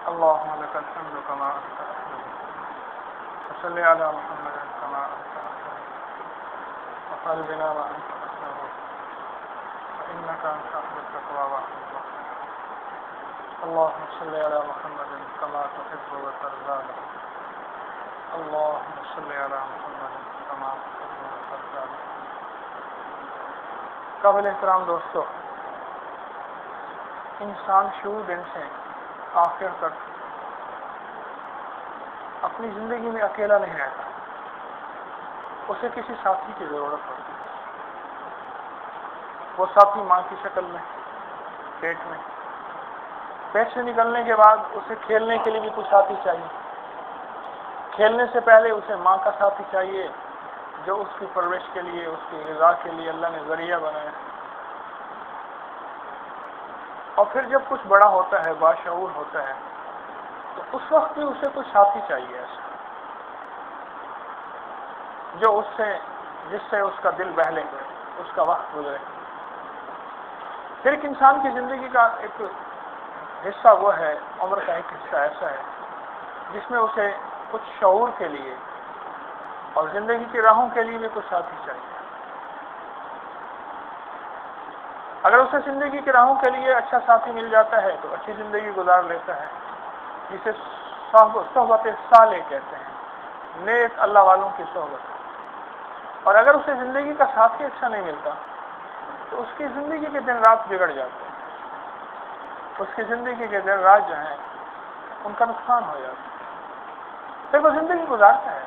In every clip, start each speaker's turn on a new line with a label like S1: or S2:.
S1: اللهم لك الحمد كما أنت أهل وصل على محمد كما أنت أهل وقال بنا وأنت أهل فإنك أنت أهل التقوى وأهل الرحمة. اللهم صل على محمد كما تحب وترضى له. اللهم صل على محمد كما تحب وترضى له. قابل احترام دوستو، انسان شروع دن سے آخر تک اپنی زندگی میں اکیلا نہیں رہتا، اسے کسی ساتھی کی ضرورت ہوتی ہے. وہ ساتھی ماں کی شکل میں پیٹ سے نکلنے کے بعد اسے کھیلنے کے لیے بھی کچھ ساتھی چاہیے. کھیلنے سے پہلے اسے ماں کا ساتھی چاہیے جو اس کی پرورش کے لیے، اس کی غذا کے لیے اللہ نے ذریعہ بنایا. اور پھر جب کچھ بڑا ہوتا ہے، باشعور ہوتا ہے، تو اس وقت بھی اسے کچھ ساتھی چاہیے ایسا جو جس سے اس کا دل بہلے، اس کا وقت گزرے. پھر ایک انسان کی زندگی کا ایک حصہ وہ ہے، عمر کا ایک حصہ ایسا ہے جس میں اسے کچھ شعور کے لیے اور زندگی کی راہوں کے لیے بھی کچھ ساتھی چاہیے. اگر اسے زندگی کی راہوں کے لیے اچھا ساتھی مل جاتا ہے تو اچھی زندگی گزار لیتا ہے، جسے صحبت صالح کہتے ہیں، نیک اللہ والوں کی صحبت. اور اگر اسے زندگی کا ساتھی اچھا نہیں ملتا تو اس کی زندگی کے دن رات بگڑ جاتے ہیں، اس کی زندگی کے دن رات جو ہیں ان کا نقصان ہو جاتا ہے. پھر وہ زندگی گزارتا ہے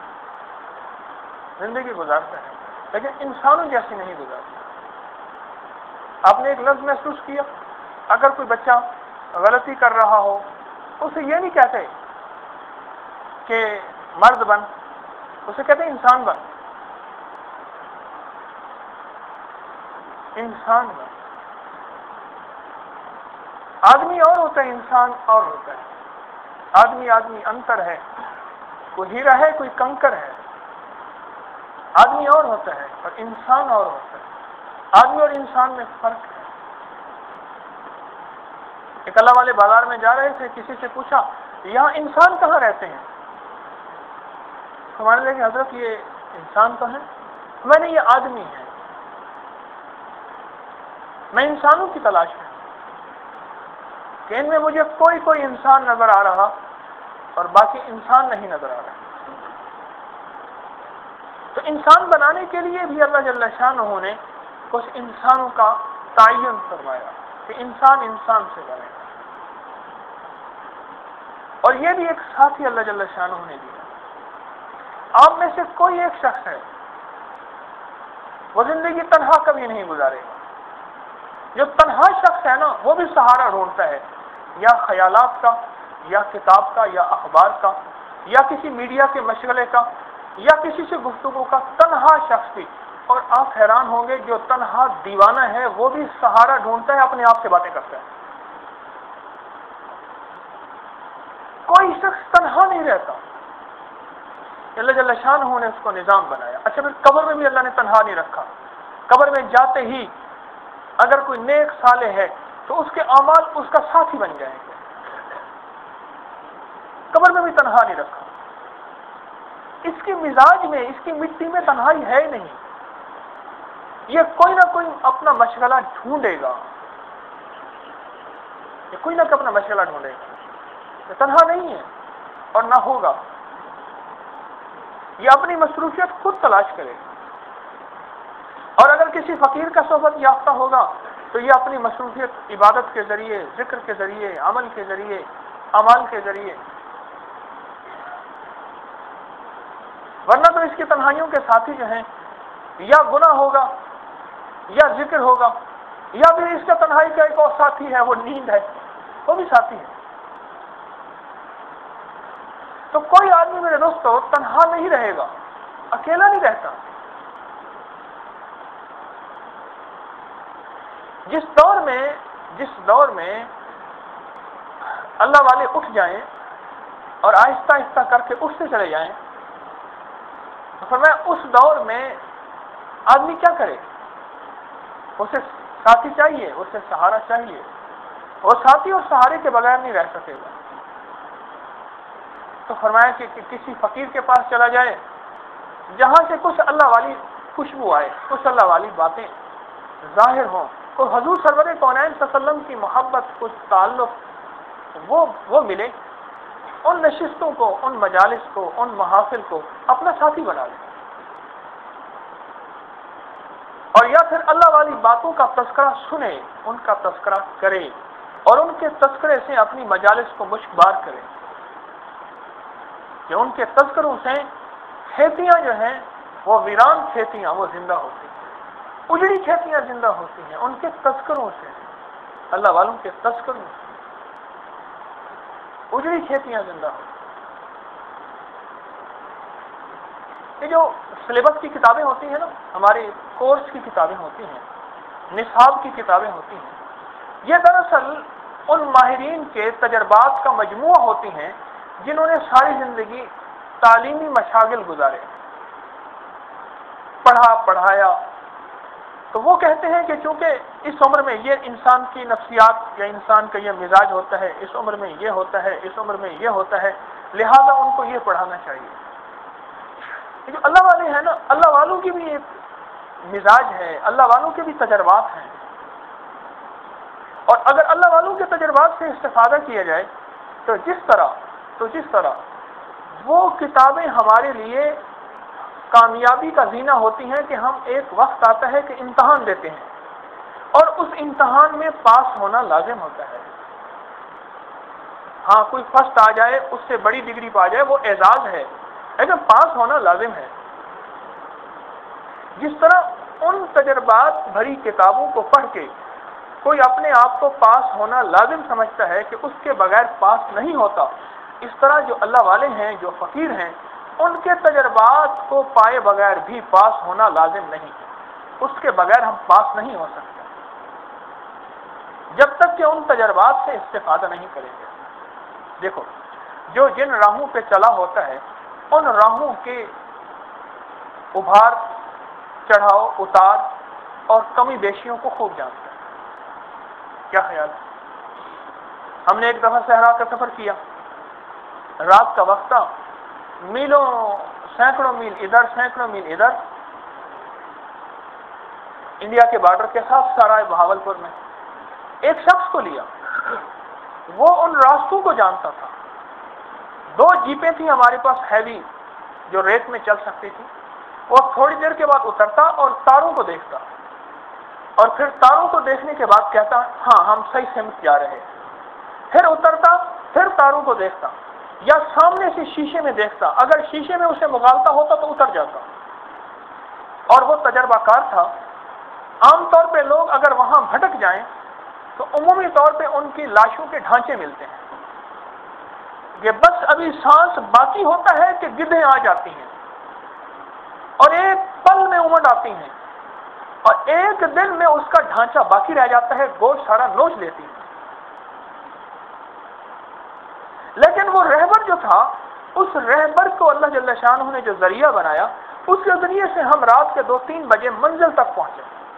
S1: لیکن انسانوں جیسی نہیں گزارتا. آپ نے ایک لفظ محسوس کیا، اگر کوئی بچہ غلطی کر رہا ہو اسے یہ نہیں کہتے کہ مرد بن، اسے کہتے ہیں انسان بن. آدمی اور ہوتا ہے، انسان اور ہوتا ہے. آدمی انتر ہے، کوئی ہیرا ہے، کوئی کنکر ہے. آدمی اور ہوتا ہے اور انسان اور ہوتا ہے. آدمی اور انسان میں فرق ہے. ایک اللہ والے بازار میں جا رہے تھے، کسی سے پوچھا یہاں انسان کہاں رہتے ہیں؟ ہمارے لئے کہ حضرت یہ انسان تو ہے. میں نے یہ آدمی ہے، میں انسانوں کی تلاش میں ہوں کہ ان میں مجھے کوئی انسان نظر آ رہا اور باقی انسان نہیں نظر آ رہا. تو انسان بنانے کے لیے بھی اللہ جل شانہ نے کچھ انسانوں کا تعین فرمایا کہ انسان سے بنے. اور یہ بھی ایک ساتھی اللہ جل شانہ نے دیا. آپ میں سے کوئی ایک شخص ہے وہ زندگی تنہا کبھی نہیں گزارے گا. جو تنہا شخص ہے نا، وہ بھی سہارا ڈھونڈتا ہے، یا خیالات کا، یا کتاب کا، یا اخبار کا، یا کسی میڈیا کے مشغلے کا، یا کسی سے گفتگو کا. تنہا شخص بھی. اور آپ حیران ہوں گے جو تنہا دیوانہ ہے وہ بھی سہارا ڈھونڈتا ہے، اپنے آپ سے باتیں کرتا ہے. کوئی شخص تنہا نہیں رہتا. اللہ جل شانہ نے اس کو نظام بنایا. اچھا، پھر قبر میں بھی اللہ نے تنہا نہیں رکھا. قبر میں جاتے ہی اگر کوئی نیک صالح ہے تو اس کے اعمال اس کا ساتھی بن جائیں گے. قبر میں بھی تنہا نہیں رکھا. اس کے مزاج میں، اس کی مٹی میں تنہائی ہے ہی نہیں. یہ کوئی نہ کوئی اپنا مشغلہ ڈھونڈے گا، یہ تنہا نہیں ہے اور نہ ہوگا. یہ اپنی مصروفیت خود تلاش کرے گا. اور اگر کسی فقیر کا صحبت یافتہ ہوگا تو یہ اپنی مصروفیت عبادت کے ذریعے، ذکر کے ذریعے، عمل کے ذریعے، اعمال کے ذریعے. ورنہ تو اس کی تنہائیوں کے ساتھی جو ہیں یا گناہ ہوگا یا ذکر ہوگا، یا پھر اس کا تنہائی کا ایک اور ساتھی ہے، وہ نیند ہے، وہ بھی ساتھی ہے. تو کوئی آدمی میرے دوستو تنہا نہیں رہے گا، اکیلا نہیں رہتا. جس دور میں اللہ والے اٹھ جائیں اور آہستہ آہستہ کر کے اٹھتے چلے جائیں، تو فرمایا اس دور میں آدمی کیا کرے؟ اسے ساتھی چاہیے، اسے سہارا چاہیے. وہ ساتھی اور سہارے کے بغیر نہیں رہ سکے گا. تو فرمایا کہ کسی فقیر کے پاس چلا جائے جہاں سے کچھ اللہ والی خوشبو آئے، کچھ اللہ والی باتیں ظاہر ہوں، کو حضور سرور کونین صلی اللہ علیہ وسلم کی محبت، کچھ تعلق وہ ملے، ان نشستوں کو، ان مجالس کو، ان محافل کو اپنا ساتھی بنا لے، اور یا پھر اللہ والی باتوں کا تذکرہ سنے، ان کا تذکرہ کرے اور ان کے تذکرے سے اپنی مجالس کو مشکبار کرے، کہ ان کے تذکروں سے کھیتیاں جو ہیں وہ ویران کھیتیاں وہ زندہ ہوتی ہیں، اجڑی کھیتیاں زندہ ہوتی ہیں ان کے تذکروں سے، اللہ والوں کے تذکروں سے اجڑی کھیتیاں زندہ ہوتی ہیں۔ یہ جو سلیبس کی کتابیں ہوتی ہیں نا، ہمارے کورس کی کتابیں ہوتی ہیں، نصاب کی کتابیں ہوتی ہیں، یہ دراصل ان ماہرین کے تجربات کا مجموعہ ہوتی ہیں جنہوں نے ساری زندگی تعلیمی مشاغل گزارے، پڑھا پڑھایا، تو وہ کہتے ہیں کہ چونکہ اس عمر میں یہ انسان کی نفسیات یا انسان کا یہ مزاج ہوتا ہے، اس عمر میں یہ ہوتا ہے، اس عمر میں یہ ہوتا ہے، لہذا ان کو یہ پڑھانا چاہیے۔ جو اللہ والے ہیں نا، اللہ والوں کی بھی ایک مزاج ہے، اللہ والوں کے بھی تجربات ہیں، اور اگر اللہ والوں کے تجربات سے استفادہ کیا جائے تو جس طرح وہ کتابیں ہمارے لیے کامیابی کا زینہ ہوتی ہیں کہ ہم ایک وقت آتا ہے کہ امتحان دیتے ہیں اور اس امتحان میں پاس ہونا لازم ہوتا ہے۔ ہاں کوئی فرسٹ آ جائے، اس سے بڑی ڈگری پا جائے، وہ اعزاز ہے، لیکن پاس ہونا لازم ہے۔ جس طرح ان تجربات بھری کتابوں کو پڑھ کے کوئی اپنے آپ کو پاس ہونا لازم سمجھتا ہے کہ اس کے بغیر پاس نہیں ہوتا، اس طرح جو اللہ والے ہیں، جو فقیر ہیں، ان کے تجربات کو پائے بغیر بھی پاس ہونا لازم نہیں، اس کے بغیر ہم پاس نہیں ہو سکتے جب تک کہ ان تجربات سے استفادہ نہیں کریں گے۔ دیکھو، جو جن راہوں پہ چلا ہوتا ہے ان راہوں کے ابھار، چڑھاؤ، اتار اور کمی بیشیوں کو خوب جانتا ہے۔ کیا خیال ہے؟ ہم نے ایک دفعہ صحرا کا سفر کیا، رات کا وقت تھا، میلوں، سینکڑوں میل ادھر، سینکڑوں میل ادھر، انڈیا کے بارڈر کے ساتھ سرائے بہاولپور میں ایک شخص کو لیا، وہ ان راستوں کو جانتا تھا۔ 2 جیپیں تھیں ہمارے پاس ہیوی جو ریت میں چل سکتی تھی، وہ تھوڑی دیر کے بعد اترتا اور تاروں کو دیکھتا، اور پھر تاروں کو دیکھنے کے بعد کہتا ہاں ہم صحیح سمت جا رہے ہیں، پھر اترتا، پھر تاروں کو دیکھتا یا سامنے سے شیشے میں دیکھتا، اگر شیشے میں اسے مغالطہ ہوتا تو اتر جاتا، اور وہ تجربہ کار تھا۔ عام طور پہ لوگ اگر وہاں بھٹک جائیں تو عمومی طور پہ ان کی لاشوں کے ڈھانچے ملتے ہیں، یہ بس ابھی سانس باقی ہوتا ہے کہ گدھیں آ جاتی ہیں اور ایک پل میں امڑ آتی ہیں، اور ایک دن میں اس کا ڈھانچہ باقی رہ جاتا ہے، گوشت سارا نوچ لیتی ہے۔ لیکن وہ رہبر جو تھا، اس رہبر کو اللہ جل شانہ نے جو ذریعہ بنایا، اس کے ذریعے سے ہم رات کے 2-3 بجے منزل تک پہنچے۔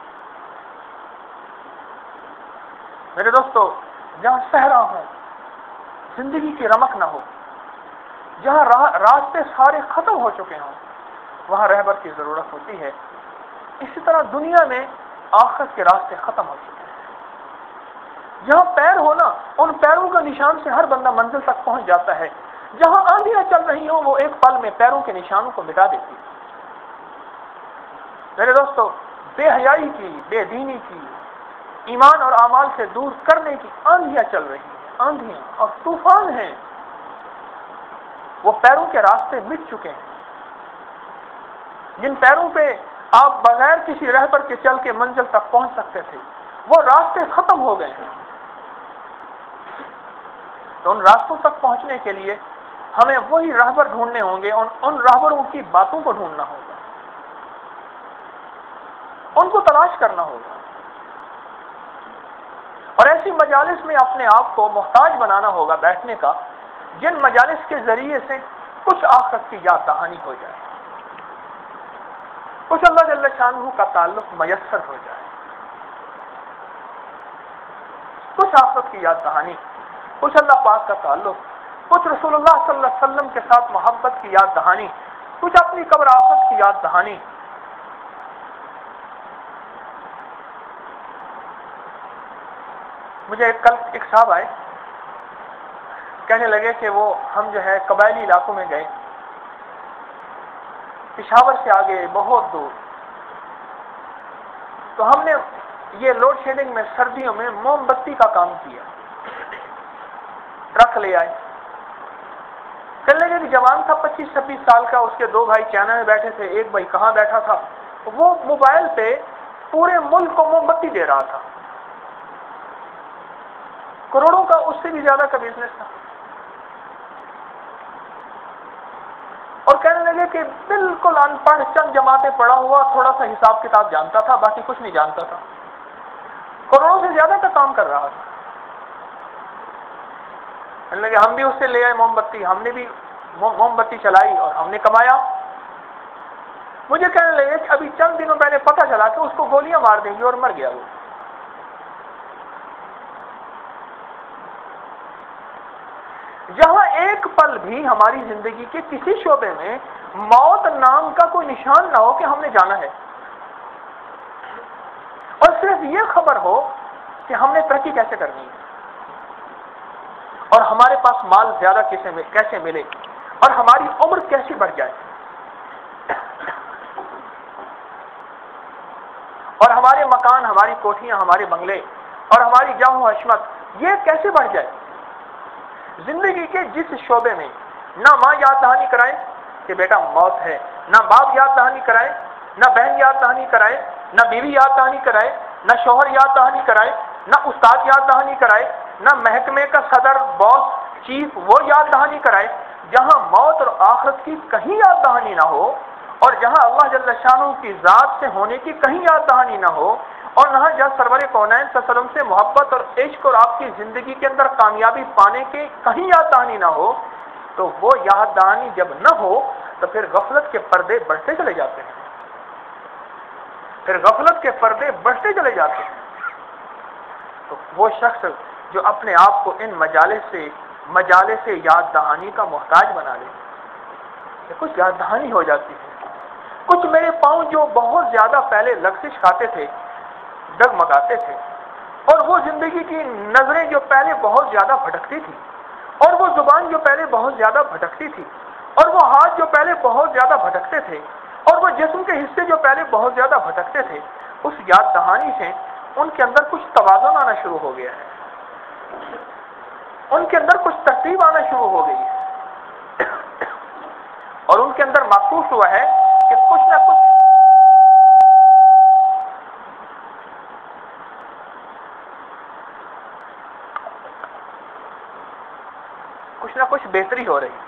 S1: میرے دوستو، جہاں صحرا ہو، زندگی کی رمق نہ ہو، جہاں راستے سارے ختم ہو چکے ہوں، وہاں رہبر کی ضرورت ہوتی ہے۔ اسی طرح دنیا میں آخرت کے راستے ختم ہو چکے ہیں۔ جہاں پیر ہونا، ان پیروں کا نشان سے ہر بندہ منزل تک پہنچ جاتا ہے۔ جہاں آندیاں چل رہی ہوں، وہ ایک پل میں پیروں کے نشانوں کو مٹا دیتی ہے۔ میرے دوستو، بے حیائی کی، بے دینی کی، ایمان اور اعمال سے دور کرنے کی آندیاں چل رہی ہیں، آندیاں اور طوفان ہیں، وہ پیروں کے راستے مٹ چکے ہیں۔ جن پیروں پہ آپ بغیر کسی رہبر کے چل کے منزل تک پہنچ سکتے تھے، وہ راستے ختم ہو گئے ہیں۔ تو ان راستوں تک پہنچنے کے لیے ہمیں وہی رہبر ڈھونڈنے ہوں گے، ان رہبروں کی باتوں کو ڈھونڈنا ہوگا، ان کو تلاش کرنا ہوگا، اور ایسی مجالس میں اپنے آپ کو محتاج بنانا ہوگا بیٹھنے کا، جن مجالس کے ذریعے سے کچھ آخرت کی یاد دہانی ہو جائے، کچھ اللہ جل شانہ کا تعلق میسر ہو جائے، کچھ آخرت کی یاد دہانی، کچھ اللہ پاک کا تعلق، کچھ رسول اللہ صلی اللہ علیہ وسلم کے ساتھ محبت کی یاد دہانی، کچھ اپنی قبر آخرت کی یاد دہانی۔ مجھے کل ایک صاحب آئے، کہنے لگے کہ وہ ہم جو ہے قبائلی علاقوں میں گئے، پشاور سے آگے بہت دور، تو ہم نے یہ لوڈ شیڈنگ میں سردیوں میں موم بتی کا کام کیا، ٹرک لے آئے۔ کہنے لگے کہ جوان تھا 25-26 سال کا، اس کے 2 بھائی چائنا میں بیٹھے تھے، ایک بھائی کہاں بیٹھا تھا، وہ موبائل پہ پورے ملک کو موم بتی دے رہا تھا، کروڑوں کا اس سے بھی زیادہ کا بزنس تھا۔ اور کہنے لگے کہ بالکل ان پڑھ، چند جماعتیں پڑھا ہوا، تھوڑا سا حساب کتاب جانتا تھا، باقی کچھ نہیں جانتا تھا، کروڑوں سے زیادہ کا کام کر رہا تھا۔ کہنے لگے ہم بھی اس سے لے آئے موم بتی، ہم نے بھی موم بتی چلائی اور ہم نے کمایا۔ مجھے کہنے لگے کہ ابھی چند دنوں پہلے پتہ چلا کہ اس کو گولیاں مار دیں گی اور مر گیا وہ۔ جہاں ایک پل بھی ہماری زندگی کے کسی شعبے میں موت نام کا کوئی نشان نہ ہو کہ ہم نے جانا ہے، اور صرف یہ خبر ہو کہ ہم نے ترقی کیسے کرنی ہے، اور ہمارے پاس مال زیادہ کیسے ملے، اور ہماری عمر کیسے بڑھ جائے، اور ہمارے مکان، ہماری کوٹھیاں، ہمارے بنگلے اور ہماری جاہ و حشمت یہ کیسے بڑھ جائے۔ زندگی کے جس شعبے میں نہ ماں یاد دہانی کرائے کہ بیٹا موت ہے، نہ باپ یاد دہانی کرائے، نہ بہن یاد دہانی کرائے، نہ بیوی یاد دہانی کرائے، نہ شوہر یاد دہانی کرائے، نہ استاد یاد دہانی کرائے، نہ محکمے کا صدر، باس، چیف وہ یاد دہانی کرائے، جہاں موت اور آخرت کی کہیں یاد دہانی نہ ہو، اور جہاں اللہ جل شانہ کی ذات سے ہونے کی کہیں یاد دہانی نہ ہو، اور نہ جہاں سرور کونین صلی اللہ علیہ وسلم سے محبت اور عشق اور آپ کی زندگی کے اندر کامیابی پانے کے کہیں یاد دہانی نہ ہو، تو وہ یاد دہانی جب نہ ہو تو پھر غفلت کے پردے بڑھتے چلے جاتے ہیں، پھر غفلت کے پردے بڑھتے چلے جاتے ہیں۔ تو وہ شخص جو اپنے آپ کو ان مجالس یاد دہانی کا محتاج بنا لے، کچھ یاد دہانی ہو جاتی ہے، کچھ میرے پاؤں جو بہت زیادہ پہلے لغزش کھاتے تھے، ڈگمگاتے تھے، اور وہ زندگی کی نظریں جو پہلے بہت زیادہ بھٹکتی تھی، اور وہ زبان جو پہلے بہت زیادہ بھٹکتی تھی، اور وہ ہاتھ جو پہلے بہت زیادہ بھٹکتے تھے، اور وہ جسم کے حصے جو پہلے بہت زیادہ بھٹکتے تھے، اس یاد دہانی سے ان کے اندر کچھ توازن آنا شروع ہو گیا ہے، ان کے اندر کچھ ترتیب آنا شروع ہو گئی ہے، اور ان کے اندر محسوس ہوا ہے کہ کچھ نہ کچھ بہتری ہو رہی ہے۔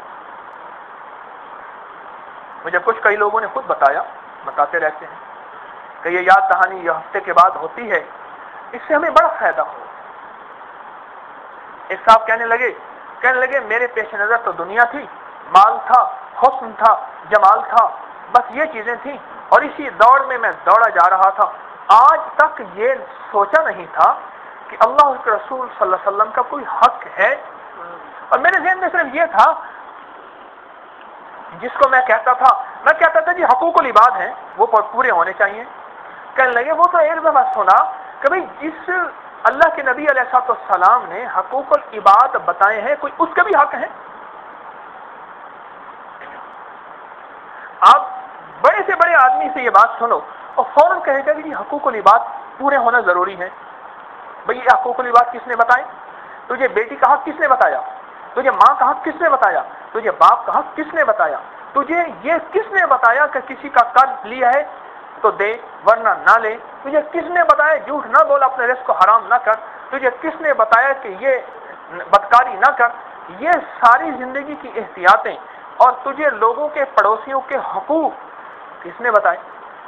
S1: مجھے کئی لوگوں نے خود بتاتے رہتے ہیں کہ یہ یاد دہانی یہ ہفتے کے بعد ہوتی ہے، اس سے ہمیں بڑا فائدہ ہو۔ ایک صاحب کہنے لگے میرے پیش نظر تو دنیا تھی، مال تھا، حسن تھا، جمال تھا، بس یہ چیزیں تھیں، اور اسی دوڑ میں دوڑا جا رہا تھا، آج تک یہ سوچا نہیں تھا کہ اللہ کے رسول صلی اللہ علیہ وسلم کا کوئی حق ہے، اور میرے ذہن میں صرف یہ تھا جس کو میں کہتا تھا جی حقوق العباد ہیں وہ پورے ہونے چاہیے۔ کہنے لگے وہ تو ایک دفعہ سنا کہ بھئی جس اللہ کے نبی علیہ السلام نے حقوق العباد بتائے ہیں کوئی اس کے بھی حق ہیں۔ آپ بڑے سے بڑے آدمی سے یہ بات سنو اور فوراً کہے گا کہ جی حقوق العباد پورے ہونا ضروری ہے۔ بھئی یہ حقوق العباد کس نے بتائے؟ تجھے بیٹی کا حق کس نے بتایا؟ تجھے ماں کا حق کس نے بتایا؟ تجھے باپ کا حق کس نے بتایا؟ تجھے یہ کس نے بتایا کہ کسی کا قرض لیا ہے تو دے ورنہ نہ لے؟ تجھے کس نے بتایا جھوٹ نہ بول، اپنے رزق کو حرام نہ کر؟ تجھے کس نے بتایا کہ یہ بدکاری نہ کر؟ یہ ساری زندگی کی احتیاطیں اور تجھے لوگوں کے پڑوسیوں کے حقوق کس نے بتائے؟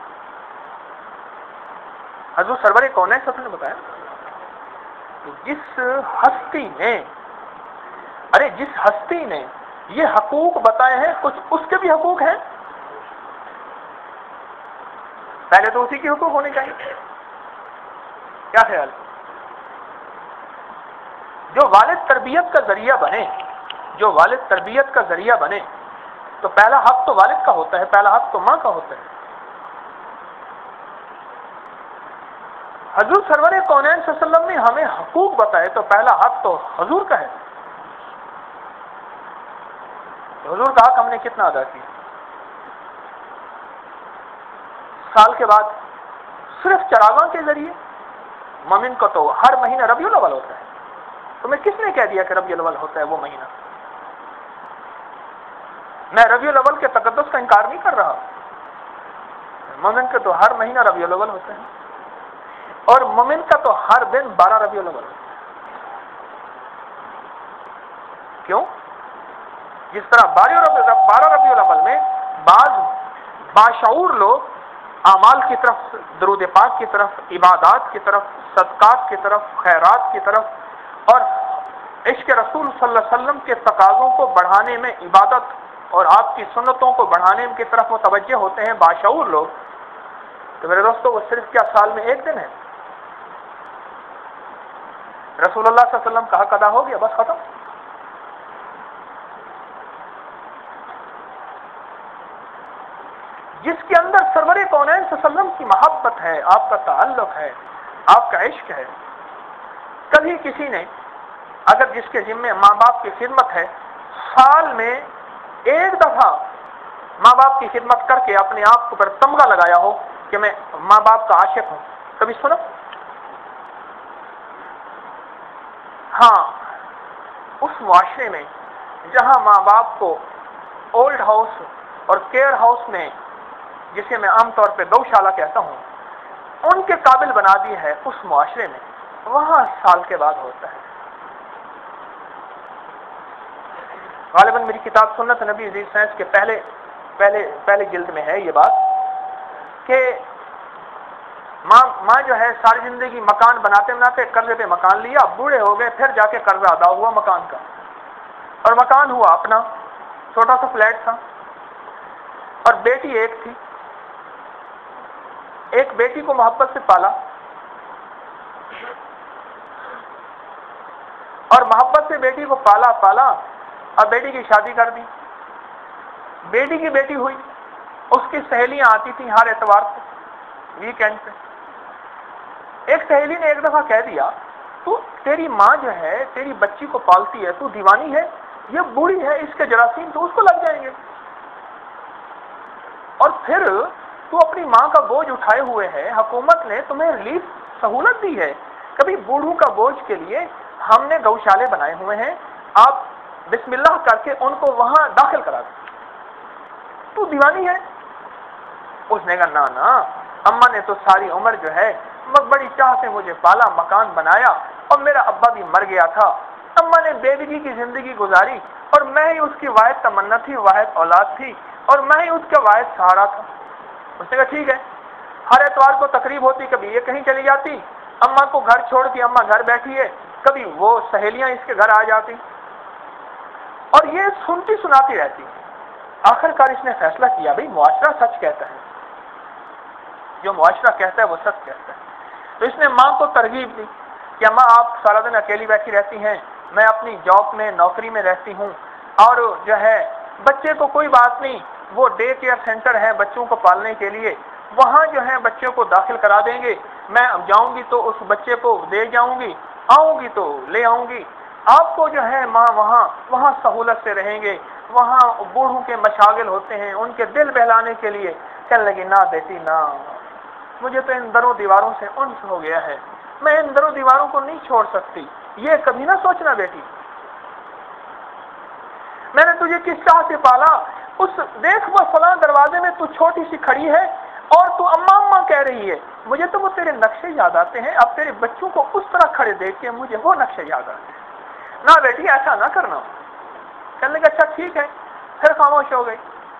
S1: حضور سرور کونین صلی اللہ علیہ وسلم نے بتایا۔ جس ہستی نے یہ حقوق بتائے ہیں کچھ اس کے بھی حقوق ہیں، پہلے تو اسی کے حقوق ہونے چاہیے۔ کیا خیال؟ جو والد تربیت کا ذریعہ بنے، جو والد تربیت کا ذریعہ بنے تو پہلا حق تو والد کا ہوتا ہے، پہلا حق تو ماں کا ہوتا ہے۔ حضور سرور کونین صلی اللہ علیہ وسلم نے ہمیں حقوق بتائے تو پہلا حق تو حضور کا ہے۔ حضور کا حق ہم نے کتنا ادا کیا؟ سال کے بعد صرف چراغاں کے ذریعے؟ مومن کو تو ہر مہینہ ربیع الاول ہوتا ہے۔ تمہیں کس نے کہہ دیا کہ ربیع الاول ہوتا ہے وہ مہینہ؟ میں ربیع الاول کے تقدس کا انکار نہیں کر رہا، مومن کا تو ہر مہینہ ربیع الاول ہوتا ہے، اور مومن کا تو ہر دن 12 ربیع الاول ہوتا ہے۔ کیوں؟ جس طرح 12 ربیع الاول میں بعض باشعور لوگ اعمال کی طرف، درود پاک کی طرف، عبادات کی طرف، صدقات کی طرف، خیرات کی طرف اور عشق رسول صلی اللہ علیہ وسلم کے تقاضوں کو بڑھانے میں، عبادت اور آپ کی سنتوں کو بڑھانے کی طرف متوجہ ہوتے ہیں باشعور لوگ، تو میرے دوستو وہ صرف کیا سال میں ایک دن ہے؟ رسول اللہ صلی اللہ علیہ وسلم کا حق ادا ہو گیا، بس ختم۔ جس کے اندر سرور کونین صلی اللہ علیہ وسلم کی محبت ہے، آپ کا تعلق ہے، آپ کا عشق ہے۔ کبھی کسی نے اگر جس کے ذمے ماں باپ کی خدمت ہے، سال میں ایک دفعہ ماں باپ کی خدمت کر کے اپنے آپ کو پر تمغہ لگایا ہو کہ میں ماں باپ کا عاشق ہوں، کبھی سنا؟ ہاں، اس معاشرے میں جہاں ماں باپ کو اولڈ ہاؤس اور کیئر ہاؤس میں، جسے میں عام طور پہ گوشالہ کہتا ہوں، ان کے قابل بنا دیے ہے، اس معاشرے میں وہاں سال کے بعد ہوتا ہے۔ غالباً میری کتاب سنت نبی عزیز سائنس کے پہلے جلد میں ہے یہ بات کہ ماں جو ہے ساری زندگی مکان بناتے بناتے قرضے پہ مکان لیا، بوڑھے ہو گئے، پھر جا کے قرضہ ادا ہوا مکان کا، اور مکان ہوا اپنا، چھوٹا سا فلیٹ تھا، اور بیٹی ایک تھی، ایک بیٹی کو محبت سے پالا اور محبت سے بیٹی کو پالا اور بیٹی کی شادی کر دی۔ بیٹی کی بیٹی ہوئی، اس کی سہیلیاں آتی تھیں ہر اتوار کو، ویکینڈ پہ۔ ایک سہیلی نے ایک دفعہ کہہ دیا، تیری ماں جو ہے تیری بچی کو پالتی ہے، تو دیوانی ہے، یہ بوڑھی ہے، اس کے جراثیم تو اس کو لگ جائیں گے، اور پھر تو اپنی ماں کا بوجھ اٹھائے ہوئے ہے، حکومت نے تمہیں ریلیف سہولت دی ہے، کبھی بوڑھوں کا بوجھ کے لیے ہم نے گوشالے بنائے ہوئے ہیں، آپ بسم اللہ کر کے ان کو وہاں داخل کرا دیں، تو دیوانی ہے؟ اس نے کہا نا، اماں نے تو ساری عمر جو ہے بڑی چاہ سے مجھے پالا، مکان بنایا، اور میرا ابا بھی مر گیا تھا، اماں نے بے بیوی کی زندگی گزاری، اور میں ہی اس کی واحد تمنا تھی، واحد اولاد تھی، اور میں ہی اس کا واحد سہارا تھا۔ اس نے کہا ٹھیک ہے، ہر اتوار کو تقریب ہوتی، کبھی یہ کہیں چلی جاتی، اماں کو گھر چھوڑ کے اماں گھر بیٹھی ہے، کبھی وہ سہیلیاں اس کے گھر آ جاتی، اور یہ سنتی سناتی رہتی۔ آخر کار اس نے فیصلہ کیا، بھئی معاشرہ سچ کہتا ہے، جو معاشرہ کہتا ہے وہ سچ کہتا ہے۔ تو اس نے ماں کو ترغیب دی کہ اماں آپ سارا دن اکیلی بیٹھی رہتی ہیں، میں اپنی جاب میں، نوکری میں رہتی ہوں، اور جو ہے بچے کو کوئی بات نہیں، وہ ڈے کیئر سینٹر ہے بچوں کو پالنے کے لیے، وہاں جو ہے بچوں کو داخل کرا دیں گے، میں جاؤں گی تو اس بچے کو دے جاؤں گی، آؤں گی تو لے آؤں گی، آپ کو جو ہے ماں وہاں سہولت سے رہیں گے، وہاں بوڑھوں کے مشاغل ہوتے ہیں، ان کے دل بہلانے کے لیے۔ کہنے لگی نہ بیٹی نہ، مجھے تو ان دروں دیواروں سے انس ہو گیا ہے، میں ان دروں دیواروں کو نہیں چھوڑ سکتی، یہ کبھی نہ سوچنا بیٹی، میں نے تجھے کس چاہ سے پالا، دیکھ وہ فلاں دروازے میں تو چھوٹی سی کھڑی ہے اور تو اماں اماں کہہ رہی ہے، مجھے تو وہ تیرے نقشے یاد آتے ہیں، اب تیرے بچوں کو اس طرح کھڑے دیکھ کے مجھے وہ نقشے یاد آتے ہیں، نہ بیٹی ایسا نہ کرنا۔ کہنے لگا اچھا ٹھیک ہے، پھر خاموش ہو گئی۔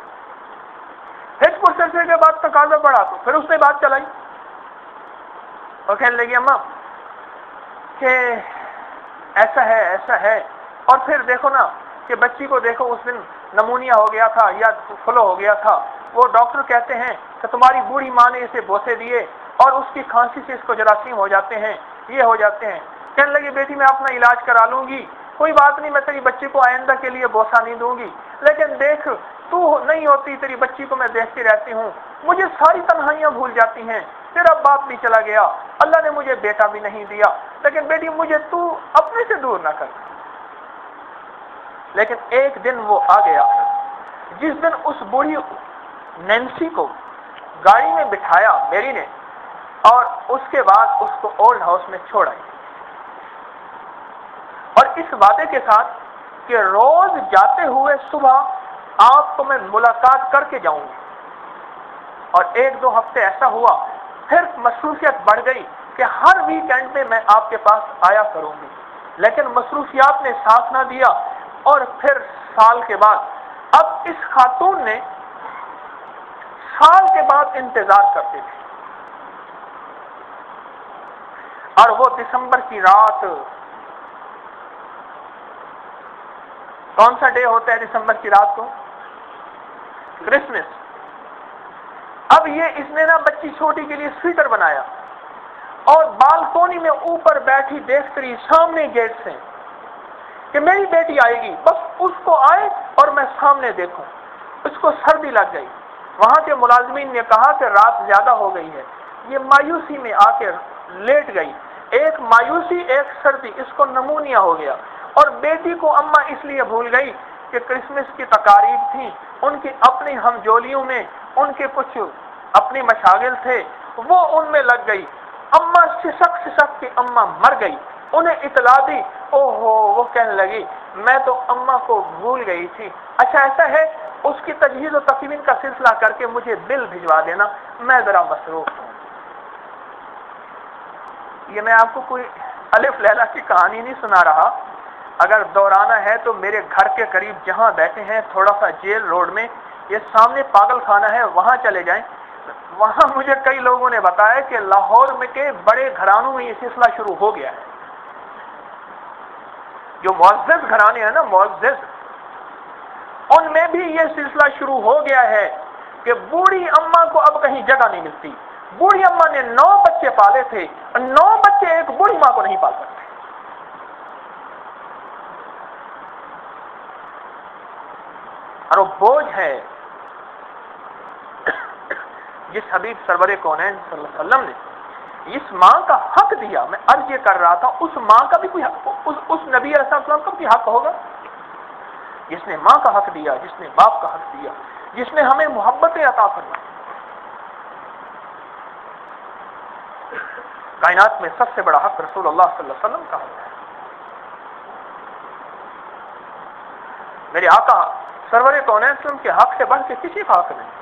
S1: پھر کچھ عرصے کے بعد تقاضا پڑا تو پھر اس نے بات چلائی اور کہنے لگی اماں کہ ایسا ہے، اور پھر دیکھو نا کہ بچی کو دیکھو اس دن نمونیا ہو گیا تھا یا فلو ہو گیا تھا، وہ ڈاکٹر کہتے ہیں کہ تمہاری بوڑھی ماں نے اسے بوسے دیے اور اس کی کھانسی سے اس کو جراثیم ہو جاتے ہیں، یہ ہو جاتے ہیں۔ کہنے لگی بیٹی میں اپنا علاج کرا لوں گی، کوئی بات نہیں، میں تیری بچی کو آئندہ کے لیے بوسہ نہیں دوں گی، لیکن دیکھ تو نہیں ہوتی، تیری بچی کو میں دیکھتی رہتی ہوں، مجھے ساری تنہائیاں بھول جاتی ہیں، تیرا باپ بھی چلا گیا، اللہ نے مجھے بیٹا بھی نہیں دیا، لیکن بیٹی مجھے تو اپنے سے دور نہ کر۔ لیکن ایک دن وہ آ گیا جس دن اس بوڑھی نینسی کو گاڑی میں بٹھایا میری نے، اور اس کے بعد اس کو اولڈ ہاؤس میں چھوڑ آئی، اور اس وعدے کے ساتھ کہ روز جاتے ہوئے صبح آپ کو میں ملاقات کر کے جاؤں گی۔ اور ایک دو ہفتے ایسا ہوا، پھر مصروفیت بڑھ گئی کہ ہر ویکینڈ میں میں آپ کے پاس آیا کروں گی، لیکن مصروفیات نے ساتھ نہ دیا، اور پھر سال کے بعد اب اس خاتون نے سال کے بعد انتظار کرتے تھے، اور وہ دسمبر کی رات، کون سا ڈے ہوتا ہے دسمبر کی رات کو؟ کرسمس۔ اب یہ اس نے نا بچی چھوٹی کے لیے سویٹر بنایا، اور بالکونی میں اوپر بیٹھی دیکھ کر سامنے گیٹ سے کہ میری بیٹی آئے گی، بس اس کو آئے اور میں سامنے دیکھوں۔ اس کو سردی لگ گئی، وہاں کے ملازمین نے کہا کہ رات زیادہ ہو گئی ہے، یہ مایوسی میں آ کے لیٹ گئی، ایک مایوسی ایک سردی، اس کو نمونیا ہو گیا، اور بیٹی کو اماں اس لیے بھول گئی کہ کرسمس کی تقاریب تھیں، ان کی اپنی ہمجولیوں میں ان کے کچھ اپنی مشاغل تھے، وہ ان میں لگ گئی، اماں سسک کے اماں مر گئی، انہیں اطلاع دی، اوہو، وہ کہنے لگی میں تو اماں کو بھول گئی تھی، اچھا ایسا ہے اس کی تجہیز و تکوین کا سلسلہ کر کے مجھے بل بھجوا دینا، میں ذرا مصروف ہوں۔ یہ میں آپ کو کوئی الف لیلہ کی کہانی نہیں سنا رہا، اگر دورانہ ہے تو میرے گھر کے قریب جہاں بیٹھے ہیں تھوڑا سا جیل روڈ میں، یہ سامنے پاگل خانہ ہے، وہاں چلے جائیں، وہاں مجھے کئی لوگوں نے بتایا کہ لاہور میں کے بڑے گھرانوں میں یہ سلسلہ شروع ہو گیا ہے، جو معزز گھرانے ہیں نا، معزز، ان میں بھی یہ سلسلہ شروع ہو گیا ہے کہ بوڑھی اماں کو اب کہیں جگہ نہیں ملتی، بوڑھی اماں نے 9 بچے پالے تھے، 9 بچے ایک بوڑھی ماں کو نہیں پال سکتے، اور وہ بوجھ ہے جس حبیب سرور کونین صلی اللہ علیہ وسلم نے اس ماں کا حق دیا۔ میں عرض یہ کر رہا تھا، اس ماں کا بھی کوئی حق، اس نبی علیہ السلام کا بھی حق ہوگا، جس نے ماں کا حق دیا، جس نے باپ کا حق دیا، جس نے ہمیں محبتیں عطا فرمائی۔ کائنات میں سب سے بڑا حق رسول اللہ صلی اللہ علیہ وسلم کا حق ہے۔ میرے آقا سرور کونین صلی اللہ علیہ وسلم کے حق سے بڑھ کے کسی کا حق نہیں۔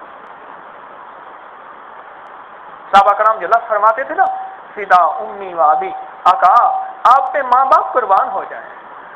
S1: صحابہ کرام جو لفظ فرماتے تھے نا، فدا امی و ابی، آقا آپ پہ ماں باپ قربان ہو جائیں،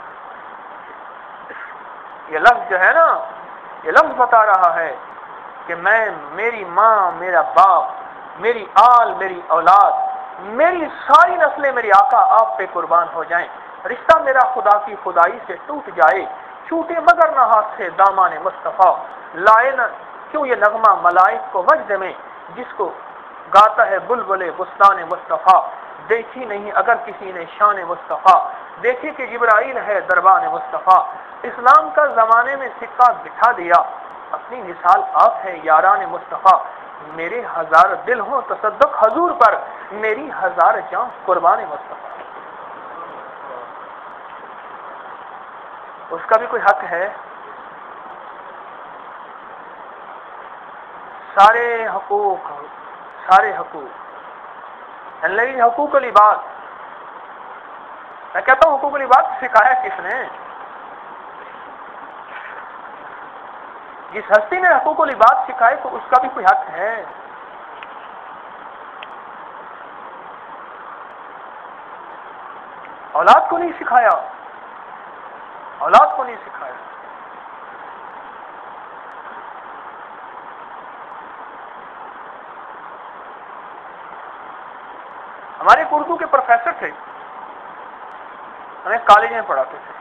S1: یہ لفظ جو ہے نا، یہ لفظ بتا رہا ہے کہ میں، میری ماں، میرا باپ، میری آل، میری اولاد، میری ساری نسلیں میری آقا آپ پہ قربان ہو جائیں، رشتہ میرا خدا کی خدائی سے ٹوٹ جائے، چھوٹے مگر نہ ہاتھ سے دامان مصطفیٰ، لائے نہ کیوں یہ نغمہ ملائک کو وجد میں، جس کو گاتا ہے بلبل بستان مصطفیٰ، دیکھی نہیں اگر کسی نے شان مصطفیٰ، دیکھی کہ جبرائیل ہے دربان مصطفیٰ، اسلام کا زمانے میں سکہ بٹھا دیا، اپنی مثال آپ ہے یاران مصطفیٰ، میرے 1000 دل ہوں تصدق حضور پر، میری 1000 جان قربان مصطفیٰ۔ اس کا بھی کوئی حق ہے؟ سارے حقوق، لیکن حقوق العباد، میں کہتا ہوں حقوق العباد سکھایا کس نے؟ جس ہستی نے حقوق العباد سکھائے تو اس کا بھی کوئی حق ہے۔ اولاد کو نہیں سکھایا، اولاد کو نہیں سکھایا۔ ہمارے اردو کے پروفیسر تھے، ہمیں کالج میں پڑھاتے تھے،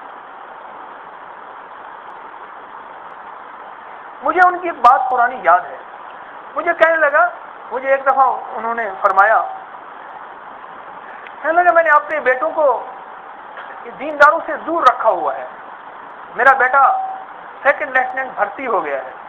S1: مجھے ان کی ایک بات پرانی یاد ہے، مجھے کہنے لگا، مجھے ایک دفعہ انہوں نے فرمایا، کہنے لگا میں نے اپنے بیٹوں کو یہ دینداروں سے دور رکھا ہوا ہے. میرا بیٹا سیکنڈ لیفٹیننٹ بھرتی ہو گیا ہے.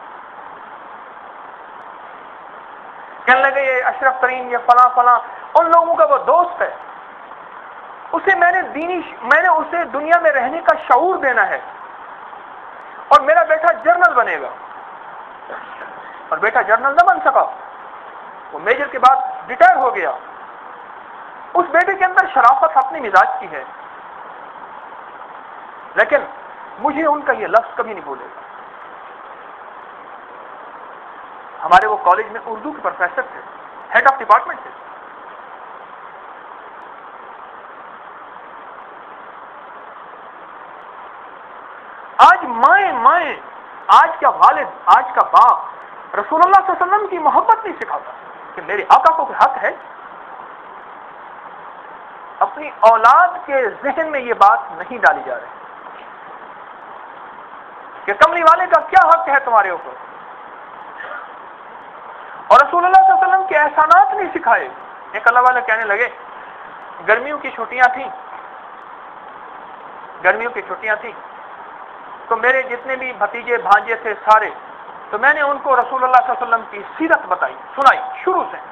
S1: کہنے لگے یہ اشرف ترین، یہ فلاں فلاں، ان لوگوں کا وہ دوست ہے. اسے میں نے اسے دنیا میں رہنے کا شعور دینا ہے. اور میرا بیٹا جنرل بنے گا. اور بیٹا جنرل نہ بن سکا، وہ میجر کے بعد ریٹائر ہو گیا. اس بیٹے کے اندر شرافت اپنی مزاج کی ہے، لیکن مجھے ان کا یہ لفظ کبھی نہیں بھولے گا. ہمارے وہ کالج میں اردو کے پروفیسر تھے، ہیڈ آف ڈپارٹمنٹ تھے. آج مائیں، آج کا والد، آج کا باپ رسول اللہ صلی اللہ علیہ وسلم کی محبت نہیں سکھاتا کہ میرے آقا کو حق ہے. اپنی اولاد کے ذہن میں یہ بات نہیں ڈالی جا رہی کہ کملی والے کا کیا حق ہے تمہارے اوپر. اور رسول اللہ صلی اللہ علیہ وسلم کے احسانات نہیں سکھائے. ایک اللہ والے کہنے لگے گرمیوں کی چھٹیاں تھیں تو میرے جتنے بھی بھتیجے بھانجے تھے سارے، تو میں نے ان کو رسول اللہ صلی اللہ علیہ وسلم کی سیرت سنائی شروع سے،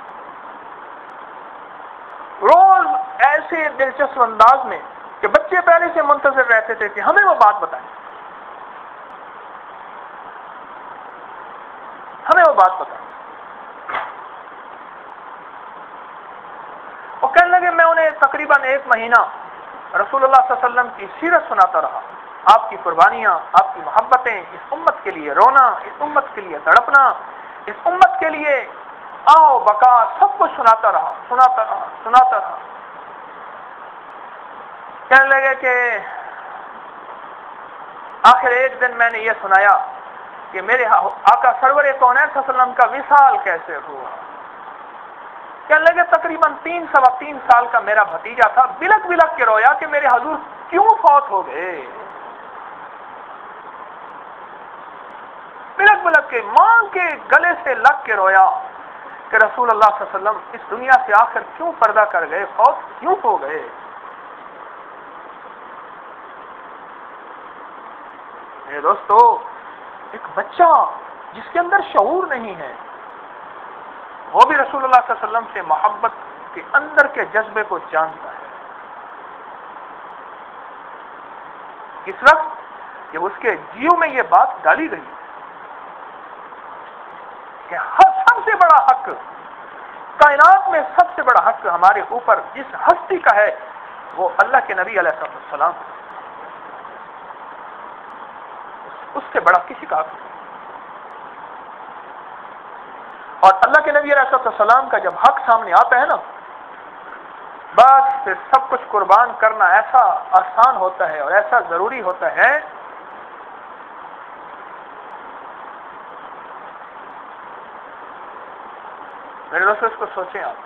S1: روز ایسے دلچسپ انداز میں کہ بچے پہلے سے منتظر رہتے تھے کہ ہمیں وہ بات بتائیں. وہ کہنے لگے میں انہیں تقریباً 1 مہینہ رسول اللہ صلی اللہ علیہ وسلم کی سیرت سناتا رہا. آپ کی قربانیاں، آپ کی محبتیں، اس امت کے لیے رونا، اس امت کے لیے تڑپنا، اس امت کے لیے آؤ بقا، سب کچھ سناتا رہا. کہنے لگے کہ آخر ایک دن میں نے یہ سنایا کہ میرے آقا سرور کونین صلی اللہ علیہ وسلم کا وصال کیسے ہوا. کہنے لگے تقریباً 3 سال کا میرا بھتیجا تھا، بلک کے رویا کہ میرے حضور کیوں فوت ہو گئے. بلک کے ماں کے گلے سے لگ کے رویا کہ رسول اللہ صلی اللہ علیہ وسلم اس دنیا سے آخر کیوں پردہ کر گئے، فوت کیوں ہو گئے. میرے دوستو، ایک بچہ جس کے اندر شعور نہیں ہے، وہ بھی رسول اللہ صلی اللہ علیہ وسلم سے محبت کے اندر کے جذبے کو جانتا ہے. کس وقت جب اس کے جیو میں یہ بات ڈالی گئی کہ سب سے بڑا حق کائنات میں، سب سے بڑا حق ہمارے اوپر جس ہستی کا ہے وہ اللہ کے نبی علیہ السلام، اس سے بڑا کسی کا حق نہیں. اور اللہ کے نبی علیہ السلام کا جب حق سامنے آتا ہے نا، بس پھر سب کچھ قربان کرنا ایسا آسان ہوتا ہے اور ایسا ضروری ہوتا ہے. میرے دوستو، اس کو سوچیں آپ،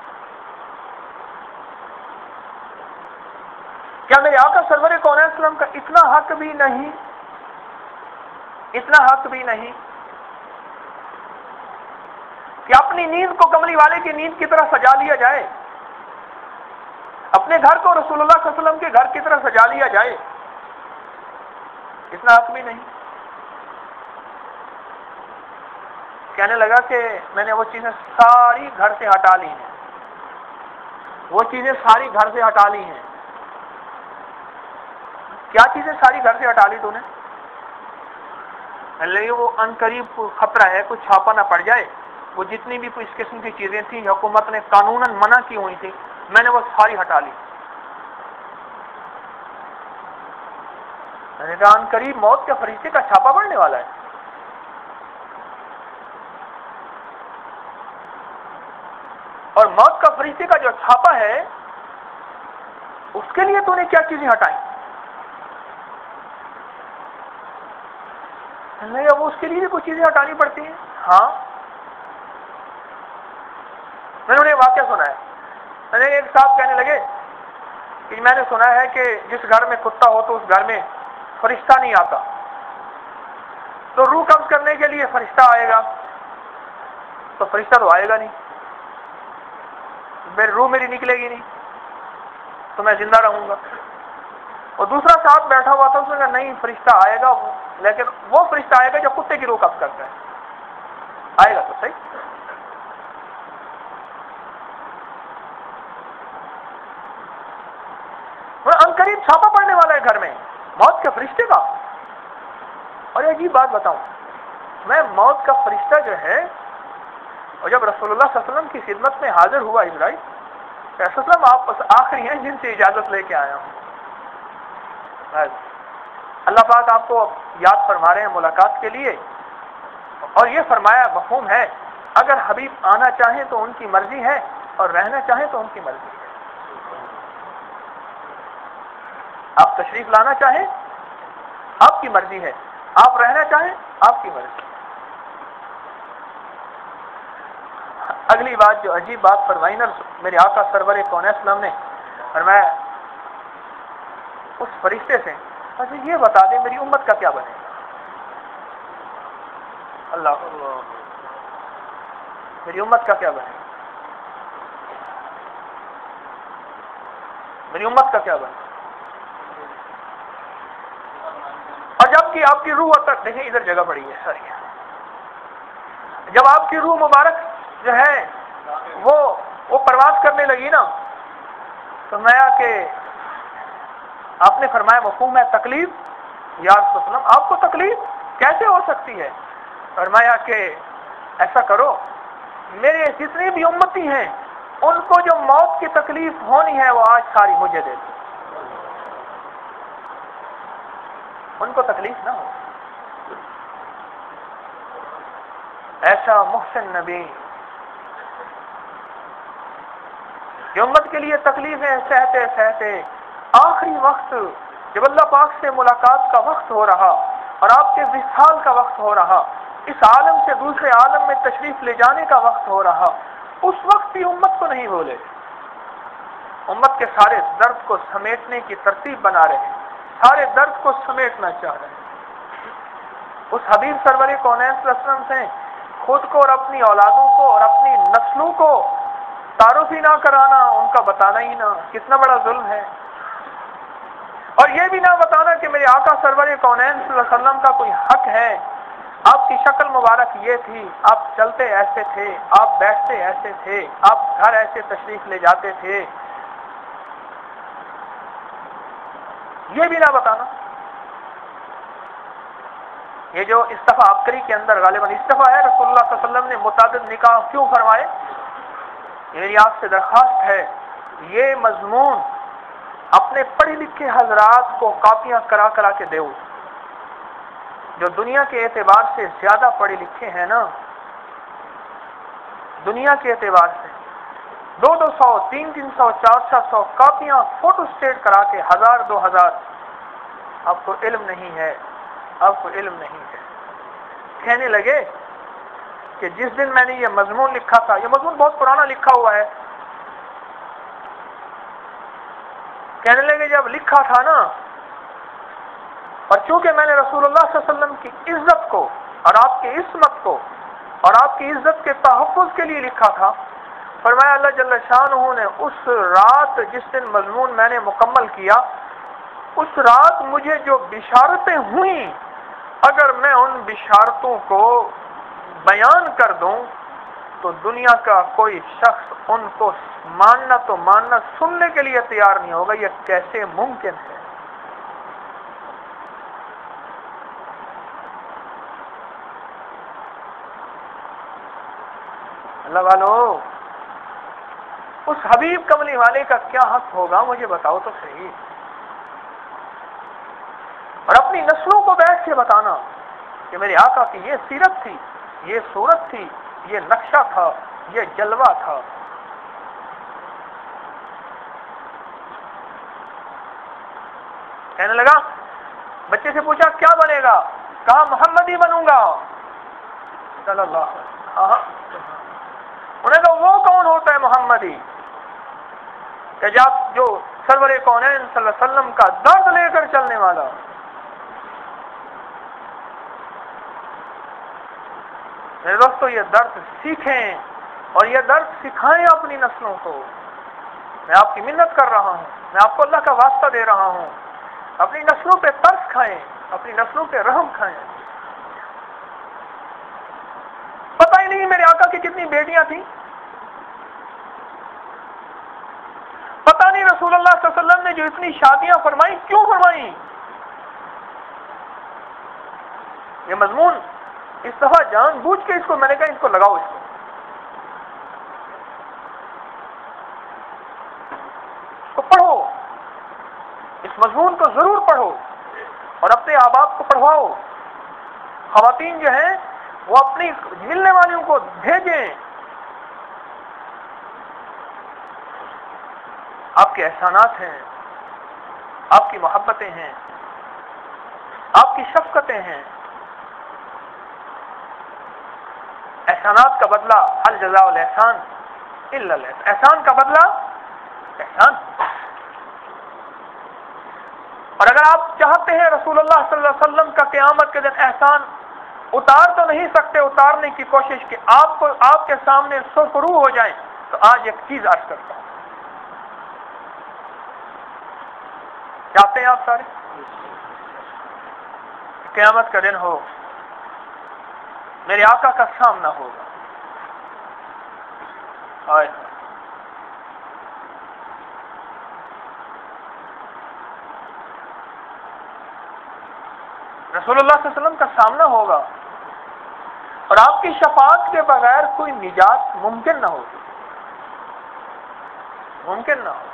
S1: کیا میرے آقا سرور کونین صلی اللہ علیہ وسلم کا اتنا حق بھی نہیں کہ اپنی نیند کو کملی والے کی نیند کی طرح سجا لیا جائے، اپنے گھر کو رسول اللہ صلی اللہ علیہ وسلم کے گھر کی طرح سجا لیا جائے؟ اتنا حق بھی نہیں. کہنے لگا کہ میں نے وہ چیزیں ساری گھر سے ہٹا لی ہیں. کیا چیزیں ساری گھر سے ہٹا لی تو نے؟ وہ ان قریب کوئی خطرہ ہے، کوئی چھاپا نہ پڑ جائے. وہ جتنی بھی کوئی اس قسم کی چیزیں تھیں حکومت نے قانوناً منع کی ہوئی تھی، میں نے وہ ساری ہٹا لی. میں نے کہا ان قریب موت کے فرشتے کا چھاپا پڑنے والا ہے. اور موت کا فرشتے کا جو چھاپا ہے اس کے لیے تو نے کیا چیزیں ہٹائیں؟ نہیں، وہ اس کے لیے بھی کچھ چیزیں ہٹانی پڑتی ہیں. ہاں، میں نے انہیں واقعہ سنا ہے. میں نے ایک صاحب کہنے لگے کہ میں نے سنا ہے کہ جس گھر میں کتا ہو تو اس گھر میں فرشتہ نہیں آتا، تو روح قبض کرنے کے لیے فرشتہ آئے گا، تو فرشتہ تو آئے گا نہیں، روح میری نکلے گی نہیں، تو میں زندہ رہوں گا. اور دوسرا ساتھ بیٹھا ہوا تھا، اس نے کہا نہیں فرشتہ آئے گا، لیکن وہ فرشتہ آئے گا جو کتے کی روح قبض کرتا ہے، آئے گا تو صحیح۔ عنقریب چھاپا پڑنے والا ہے گھر میں موت کے فرشتے کا۔ اور یہ عجیب بات بتاؤں میں، موت کا فرشتہ جو ہے، اور جب رسول اللہ صلی اللہ علیہ وسلم کی خدمت میں حاضر ہوا اسرائیل، رسول اللہ آپ آخری ہیں جن سے اجازت لے کے آیا ہوں۔ اللہ پاک آپ کو یاد فرما رہے ہیں ملاقات کے لیے، اور یہ فرمایا مفہوم ہے اگر حبیب آنا چاہیں تو ان کی مرضی ہے، اور رہنا چاہیں تو ان کی مرضی ہے۔ آپ تشریف لانا چاہیں آپ کی مرضی ہے، آپ رہنا چاہیں آپ کی مرضی ہے۔ اگلی بات جو عجیب بات فرمائی نا میرے آقا سرور کون اسلام نے فرمایا اس فرشتے سے، اچھا یہ بتا دیں میری امت کا کیا بنے گا؟ اللہ میری امت کا کیا بنے گا؟ میری امت کا کیا بنے گا؟ اور جب کہ آپ کی روح تک دیکھیں ادھر جگہ پڑی ہے ساری، جب آپ کی روح مبارک جو ہے وہ پرواز کرنے لگی نا، تو میں کہ آپ نے فرمایا مفہوم ہے تکلیف، یا رسول اللہ آپ کو تکلیف کیسے ہو سکتی ہے؟ فرمایا کہ ایسا کرو میرے جتنے بھی امتی ہیں ان کو جو موت کی تکلیف ہونی ہے وہ آج ساری مجھے دے دو، ان کو تکلیف نہ ہو۔ ایسا محسن نبی جو امت کے لیے تکلیفیں سہتے سہتے آخری وقت جب اللہ پاک سے ملاقات کا وقت ہو رہا اور آپ کے وصال کا وقت ہو رہا، اس عالم سے دوسرے عالم میں تشریف لے جانے کا وقت ہو رہا، اس وقت بھی امت کو نہیں بھولے، امت کے سارے درد کو سمیٹنے کی ترتیب بنا رہے، سارے درد کو سمیٹنا چاہ رہے ہیں۔ اس حبیب سرور کونین صلی اللہ علیہ وسلم سے خود کو اور اپنی اولادوں کو اور اپنی نسلوں کو تعارف ہی نہ کرانا، ان کا بتانا ہی نہ، کتنا بڑا ظلم ہے۔ اور یہ بھی نہ بتانا کہ میرے آقا سرور کونین صلی اللہ علیہ وسلم کا کوئی حق ہے، آپ کی شکل مبارک یہ تھی، آپ چلتے ایسے تھے، آپ بیٹھتے ایسے تھے، آپ گھر ایسے تشریف لے جاتے تھے، یہ بھی نہ بتانا۔ یہ جو استفا عبقری کے اندر غالباً استفا ہے، رسول اللہ صلی اللہ علیہ وسلم نے متعدد نکاح کیوں فرمائے؟ میری آپ سے درخواست ہے یہ مضمون اپنے پڑھے لکھے حضرات کو کاپیاں کرا کرا کے دو، جو دنیا کے اعتبار سے زیادہ پڑھے لکھے ہیں نا، دنیا کے اعتبار سے 200 300 400 کاپیاں فوٹو اسٹیٹ کرا کے 1000 2000، آپ کو علم نہیں ہے، آپ کو علم نہیں ہے۔ کہنے لگے کہ جس دن میں نے یہ مضمون لکھا تھا، یہ مضمون بہت پرانا لکھا ہوا ہے، کہنے لگے جب لکھا تھا نا، اور چونکہ میں نے رسول اللہ صلی اللہ علیہ وسلم کی عزت کو اور آپ کی عصمت کو اور آپ کی عزت کے تحفظ کے لیے لکھا تھا، فرمایا اللہ جل شانہ نے اس رات جس دن مضمون میں نے مکمل کیا، اس رات مجھے جو بشارتیں ہوئیں، اگر میں ان بشارتوں کو بیان کر دوں تو دنیا کا کوئی شخص ان کو ماننا تو ماننا، سننے کے لیے تیار نہیں ہوگا۔ یہ کیسے ممکن ہے؟ اللہ والو، اس حبیب کملی والے کا کیا حق ہوگا مجھے بتاؤ تو صحیح، اور اپنی نسلوں کو بیٹھ کے بتانا کہ میرے آقا کی یہ سیرت تھی، یہ صورت تھی، یہ نقشہ تھا، یہ جلوہ تھا۔ کہنے لگا، بچے سے پوچھا کیا بنے گا؟ کہا محمدی بنوں گا صلی اللہ علیہ وسلم۔ انہیں کہا وہ کون ہوتا ہے محمدی؟ کہ جو سرور کونین صلی اللہ علیہ وسلم کا درد لے کر چلنے والا۔ میرے دوستو، یہ درد سیکھیں اور یہ درد سکھائیں اپنی نسلوں کو۔ میں آپ کی منت کر رہا ہوں، میں آپ کو اللہ کا واسطہ دے رہا ہوں، اپنی نسلوں پہ ترس کھائیں، اپنی نسلوں پہ رحم کھائیں۔ پتہ ہی نہیں میرے آقا کی کتنی بیٹیاں تھیں، پتہ نہیں رسول اللہ صلی اللہ علیہ وسلم نے جو اتنی شادیاں فرمائیں کیوں فرمائیں۔ یہ مضمون اس دفعہ جان بوجھ کے اس کو میں نے کہا اس کو لگاؤ، اس کو پڑھو، اس مضمون کو ضرور پڑھو اور اپنے احباب کو پڑھواؤ۔ خواتین جو ہیں وہ اپنی ملنے والوں کو بھیجیں، آپ کے احسانات ہیں، آپ کی محبتیں ہیں، آپ کی شفقتیں ہیں۔ احسانات کا بدلہ الجزاء الاحسان الا الاحسان، احسان کا بدلہ احسان۔ اور اگر آپ چاہتے ہیں رسول اللہ صلی اللہ علیہ وسلم کا قیامت کے دن احسان اتار تو نہیں سکتے، اتارنے کی کوشش کہ آپ کے سامنے سرخرو ہو جائیں، تو آج ایک چیز عرض کرتا ہوں۔ چاہتے ہیں آپ سارے قیامت کا دن ہو، میرے آقا کا سامنا ہوگا، رسول اللہ صلی اللہ علیہ وسلم کا سامنا ہوگا اور آپ کی شفاعت کے بغیر کوئی نجات ممکن نہ ہوگی، ممکن نہ ہو۔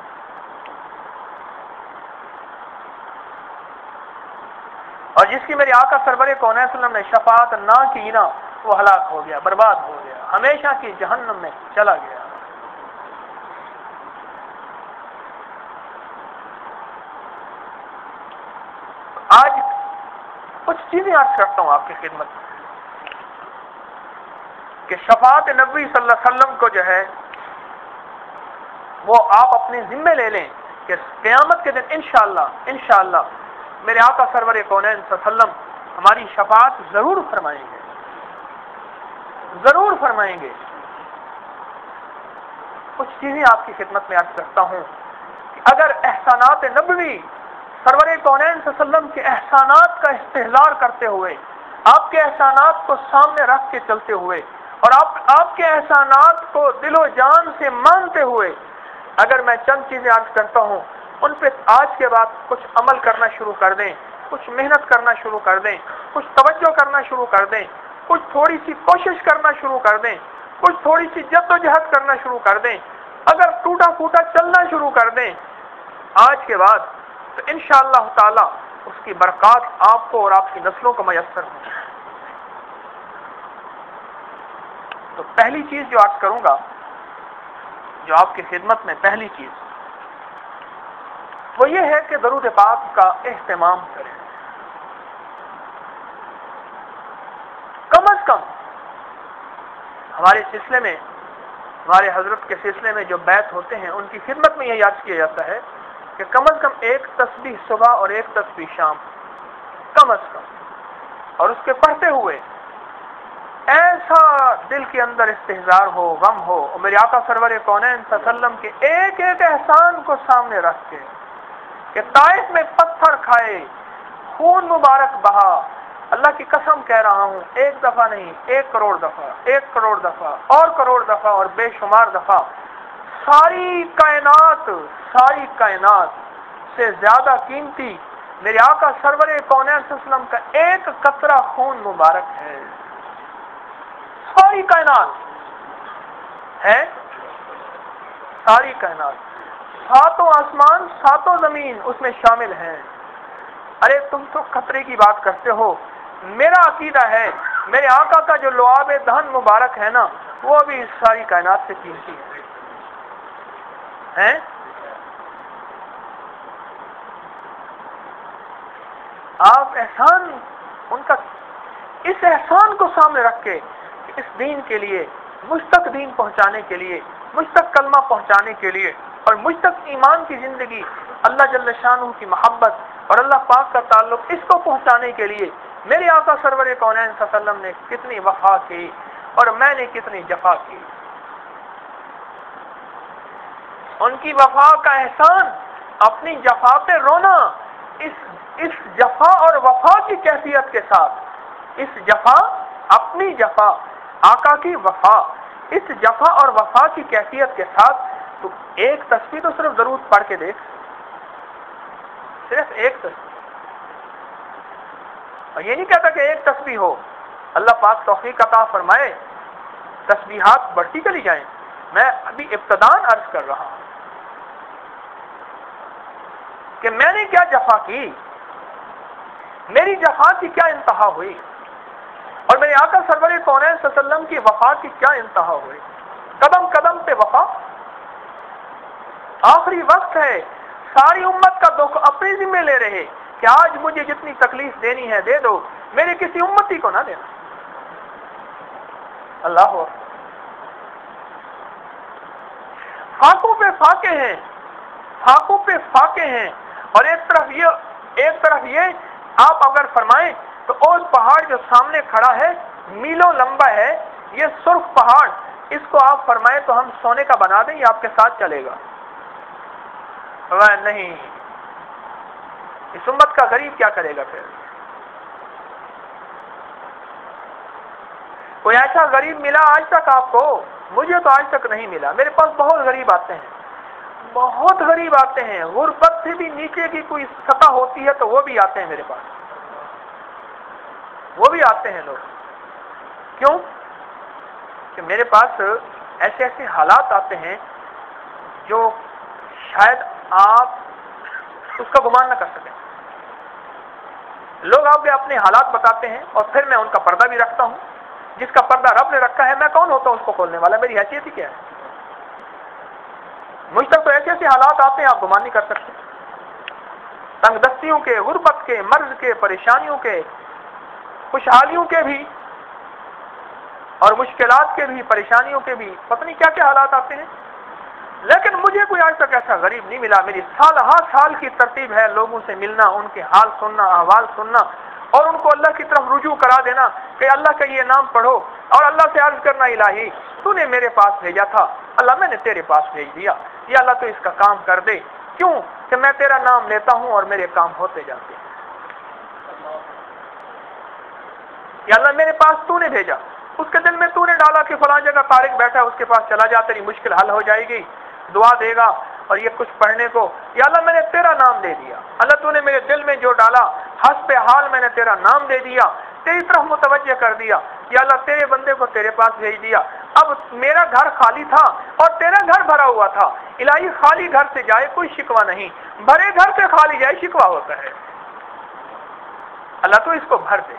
S1: اور جس کی میرے آقا سرور کونین صلی اللہ علیہ وسلم نے شفاعت نہ کی نا، وہ ہلاک ہو گیا، برباد ہو گیا، ہمیشہ کی جہنم میں چلا گیا۔ آج کچھ چیزیں عرض کرتا ہوں آپ کی خدمت میں کہ شفاعت نبوی صلی اللہ علیہ وسلم کو جو ہے وہ آپ اپنے ذمے لے لیں کہ قیامت کے دن انشاءاللہ میرے آقا سرور کونین صلی اللہ علیہ وسلم ہماری شفاعت ضرور فرمائیں گے، ضرور فرمائیں گے۔ کچھ چیزیں آپ کی خدمت میں عرض کرتا ہوں کہ اگر احسانات نبوی سرور کونین صلی اللہ علیہ وسلم کے احسانات کا استحضار کرتے ہوئے، آپ کے احسانات کو سامنے رکھ کے چلتے ہوئے اور آپ کے احسانات کو دل و جان سے مانتے ہوئے اگر میں چند چیزیں عرض کرتا ہوں، ان پہ آج کے بعد کچھ عمل کرنا شروع کر دیں، کچھ محنت کرنا شروع کر دیں، کچھ توجہ کرنا شروع کر دیں، کچھ تھوڑی سی کوشش کرنا شروع کر دیں، کچھ تھوڑی سی جد و جہد کرنا شروع کر دیں، اگر ٹوٹا پھوٹا چلنا شروع کر دیں آج کے بعد، تو انشاءاللہ تعالی اس کی برکات آپ کو اور آپ کی نسلوں کو میسر ہوں۔ تو پہلی چیز جو عرض کروں گا، جو آپ کی خدمت میں پہلی چیز، وہ یہ ہے کہ درود پاک کا اہتمام کریں۔ کم از کم ہمارے سلسلے میں، ہمارے حضرت کے سلسلے میں جو بیعت ہوتے ہیں ان کی خدمت میں یہ یاد کیا جاتا ہے کہ کم از کم ایک تسبیح صبح اور ایک تسبیح شام، کم از کم، اور اس کے پڑھتے ہوئے ایسا دل کے اندر استحضار ہو، غم ہو، اور میرے آقا سرور کونین صلی اللہ علیہ وسلم کے ایک ایک احسان کو سامنے رکھ کے کہ طائف میں پتھر کھائے، خون مبارک بہا، اللہ کی قسم کہہ رہا ہوں، ایک دفعہ نہیں، 1 کروڑ دفعہ، 1 کروڑ دفعہ اور کروڑ دفعہ اور بے شمار دفعہ، ساری کائنات سے زیادہ قیمتی میرے آقا سرور کونین صلی اللہ علیہ وسلم کا ایک قطرہ خون مبارک ہے۔ ساری کائنات ہے، ساری کائنات، 7 آسمان 7 زمین اس میں شامل ہیں۔ ارے تم تو خطرے کی بات کرتے ہو، میرا عقیدہ ہے میرے آقا کا جو لعاب دہن مبارک ہے نا، وہ بھی اس ساری کائنات سے قیمتی ہے۔ آپ احسان ان کا، اس احسان کو سامنے رکھ کے اس دین کے لیے، مجھ تک دین پہنچانے کے لیے، مجھ تک کلمہ پہنچانے کے لیے اور مجھ تک ایمان کی زندگی، اللہ جل شانہ کی محبت اور اللہ پاک کا تعلق، اس کو پہنچانے کے لیے میرے آقا سرور کونین صلی اللہ علیہ وسلم نے کتنی وفا کی اور میں نے کتنی جفا کی۔ ان کی وفا کا احسان، اپنی جفا پہ رونا، اس جفا اور وفا کی کیفیت کے ساتھ، اس جفا، اپنی جفا، آقا کی وفا، اس جفا اور وفا کی کیفیت کے ساتھ تو ایک تسبیح تو صرف درود پڑھ کے دیکھ، صرف ایک تسبیح. اور یہ نہیں کہتا کہ ایک تسبیح ہو، اللہ پاک توفیق عطا فرمائے تسبیحات بڑھتی چلی جائیں. میں ابھی ابتداً عرض کر رہا ہوں کہ میں نے کیا جفا کی، میری جفا کی کیا انتہا ہوئی، اور میرے آقا سرور کونین صلی اللہ علیہ وسلم کی وفا کی کیا انتہا ہوئی. قدم قدم پہ وفا. آخری وقت ہے، ساری امت کا دکھ اپنی ذمہ لے رہے کہ آج مجھے جتنی تکلیف دینی ہے دے دو، میرے کسی امتی کو نہ دینا. اللہ ہو. فاقوں پہ فاقے ہیں، فاقوں پہ فاقے ہیں. اور ایک طرف یہ آپ اگر فرمائیں تو اوز پہاڑ جو سامنے کھڑا ہے میلوں لمبا ہے، یہ سرخ پہاڑ، اس کو آپ فرمائیں تو ہم سونے کا بنا دیں، یہ آپ کے ساتھ چلے گا؟ نہیں. اس امت کا غریب کیا کرے گا پھر؟ کوئی ایسا غریب ملا آج تک آپ کو؟ مجھے تو آج تک نہیں ملا. میرے پاس بہت غریب آتے ہیں، بہت غریب آتے ہیں، غربت سے بھی نیچے کی کوئی سطح ہوتی ہے تو وہ بھی آتے ہیں میرے پاس، وہ بھی آتے ہیں لوگ. کیوں؟ کہ میرے پاس ایسے ایسے حالات آتے ہیں جو شاید آپ اس کا گمان نہ کر سکیں. لوگ آپ اپنے حالات بتاتے ہیں اور پھر میں ان کا پردہ بھی رکھتا ہوں. جس کا پردہ رب نے رکھا ہے میں کون ہوتا ہوں اس کو کھولنے والا؟ میری حیثیت ہی کیا ہے؟ مجھ تک تو ایسے ایسے حالات آتے ہیں آپ گمان نہیں کر سکتے. تنگ دستیوں کے، غربت کے، مرض کے، پریشانیوں کے، خوشحالیوں کے بھی اور مشکلات کے بھی، پریشانیوں کے بھی، پتہ نہیں کیا کیا حالات آتے ہیں. لیکن مجھے کوئی آج تک ایسا غریب نہیں ملا. میری سال ہر سال کی ترتیب ہے لوگوں سے ملنا، ان کے حال سننا، احوال سننا، اور ان کو اللہ کی طرف رجوع کرا دینا کہ اللہ کا یہ نام پڑھو، اور اللہ سے عرض کرنا الہی تو نے میرے پاس بھیجا تھا، اللہ میں نے تیرے پاس بھیج دیا، یا اللہ تو اس کا کام کر دے. کیوں؟ کہ میں تیرا نام لیتا ہوں اور میرے کام ہوتے جاتے ہیں. یا اللہ میرے پاس تو نے بھیجا، اس کے دل میں تو نے ڈالا کہ فلاں جگہ طارق بیٹھا ہے، اس کے پاس چلا جا، تیری مشکل حل ہو جائے گی، دعا دے گا اور یہ کچھ پڑھنے کو. یا اللہ میں نے تیرا نام دے دیا، اللہ تو نے میرے دل میں جو ڈالا حسب حال میں نے تیرا نام دے دیا، تیری طرف متوجہ کر دیا. یا اللہ تیرے بندے کو تیرے پاس بھیج دیا. اب میرا گھر خالی تھا اور تیرا گھر بھرا ہوا تھا. الہی خالی گھر سے جائے کوئی شکوہ نہیں، بھرے گھر سے خالی جائے شکوہ ہوتا ہے. اللہ تو اس کو بھر دے.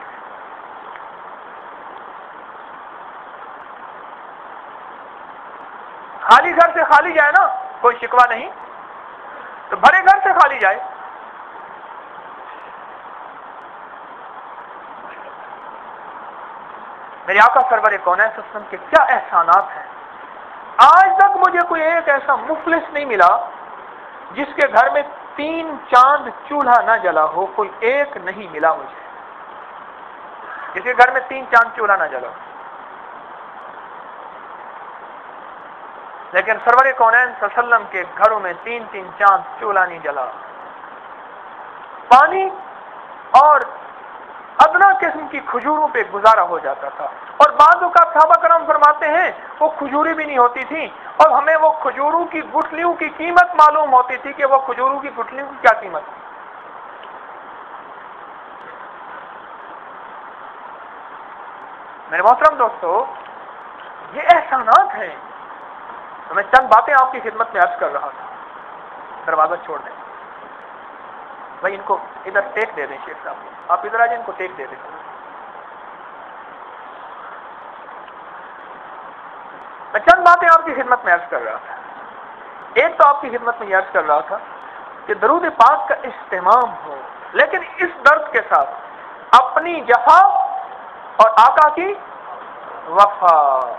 S1: خالی گھر سے خالی جائے نا، کوئی شکوہ نہیں، تو بھرے گھر سے خالی جائے. میرے آقا سرور کونین صلی اللہ علیہ وسلم کے کیا احسانات ہیں. آج تک مجھے کوئی ایک ایسا مفلس نہیں ملا جس کے گھر میں 3 چاند چولہا نہ جلا ہو. کوئی ایک نہیں ملا مجھے جس کے گھر میں 3 چاند چولہا نہ جلا ہو. لیکن سرور کونین صلی اللہ علیہ وسلم کے گھروں میں 3 چاند چولہا نہیں جلا. پانی اور ادنا قسم کی کھجوروں پہ گزارا ہو جاتا تھا. اور بعض اوقات صحابہ کرام فرماتے ہیں وہ کھجوریں بھی نہیں ہوتی تھی اور ہمیں وہ کھجوروں کی گٹھلیوں کی قیمت معلوم ہوتی تھی کہ وہ کھجوروں کی گٹھلیوں کی کیا قیمت ہے. میرے محترم دوستو، یہ احسانات ہیں. تو میں چند باتیں آپ کی خدمت میں عرض کر رہا تھا. دروازہ چھوڑ دیں بھائی، ان کو ادھر ٹیک دے دیں. شیخ صاحب آپ ادھر آ جائیں، ان کو ٹیک دے دیں. میں چند باتیں آپ کی خدمت میں عرض کر رہا تھا. ایک تو آپ کی خدمت میں یہ عرض کر رہا تھا کہ درود پاک کا اہتمام ہو، لیکن اس درد کے ساتھ اپنی جفا اور آقا کی وفا.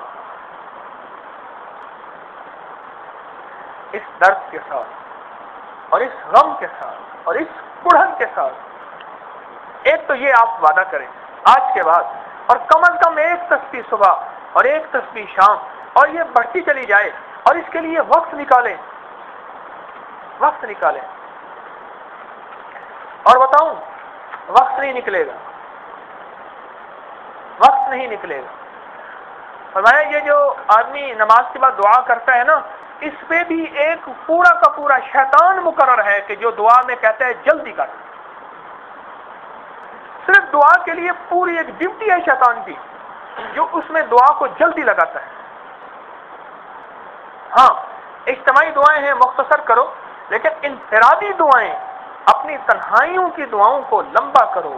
S1: اس درد کے ساتھ اور اس غم کے ساتھ اور اس کڑھن کے ساتھ ایک تو یہ آپ وعدہ کریں آج کے بعد، اور کم از کم 1 تسبیح صبح اور 1 تسبیح شام، اور یہ بڑھتی چلی جائے، اور اس کے لیے وقت نکالیں. اور بتاؤں، وقت نہیں نکلے گا، وقت نہیں نکلے گا۔ فرمایا یہ جو آدمی نماز کے بعد دعا کرتا ہے نا، اس پہ بھی ایک پورا کا پورا شیطان مقرر ہے کہ جو دعا میں کہتا ہے جلدی کر، صرف دعا کے لیے پوری ایک ڈیوٹی ہے شیطان کی، جو اس میں دعا کو جلدی لگاتا ہے۔ ہاں اجتماعی دعائیں ہیں، مختصر کرو، لیکن انفرادی دعائیں، اپنی تنہائیوں کی دعاؤں کو لمبا کرو،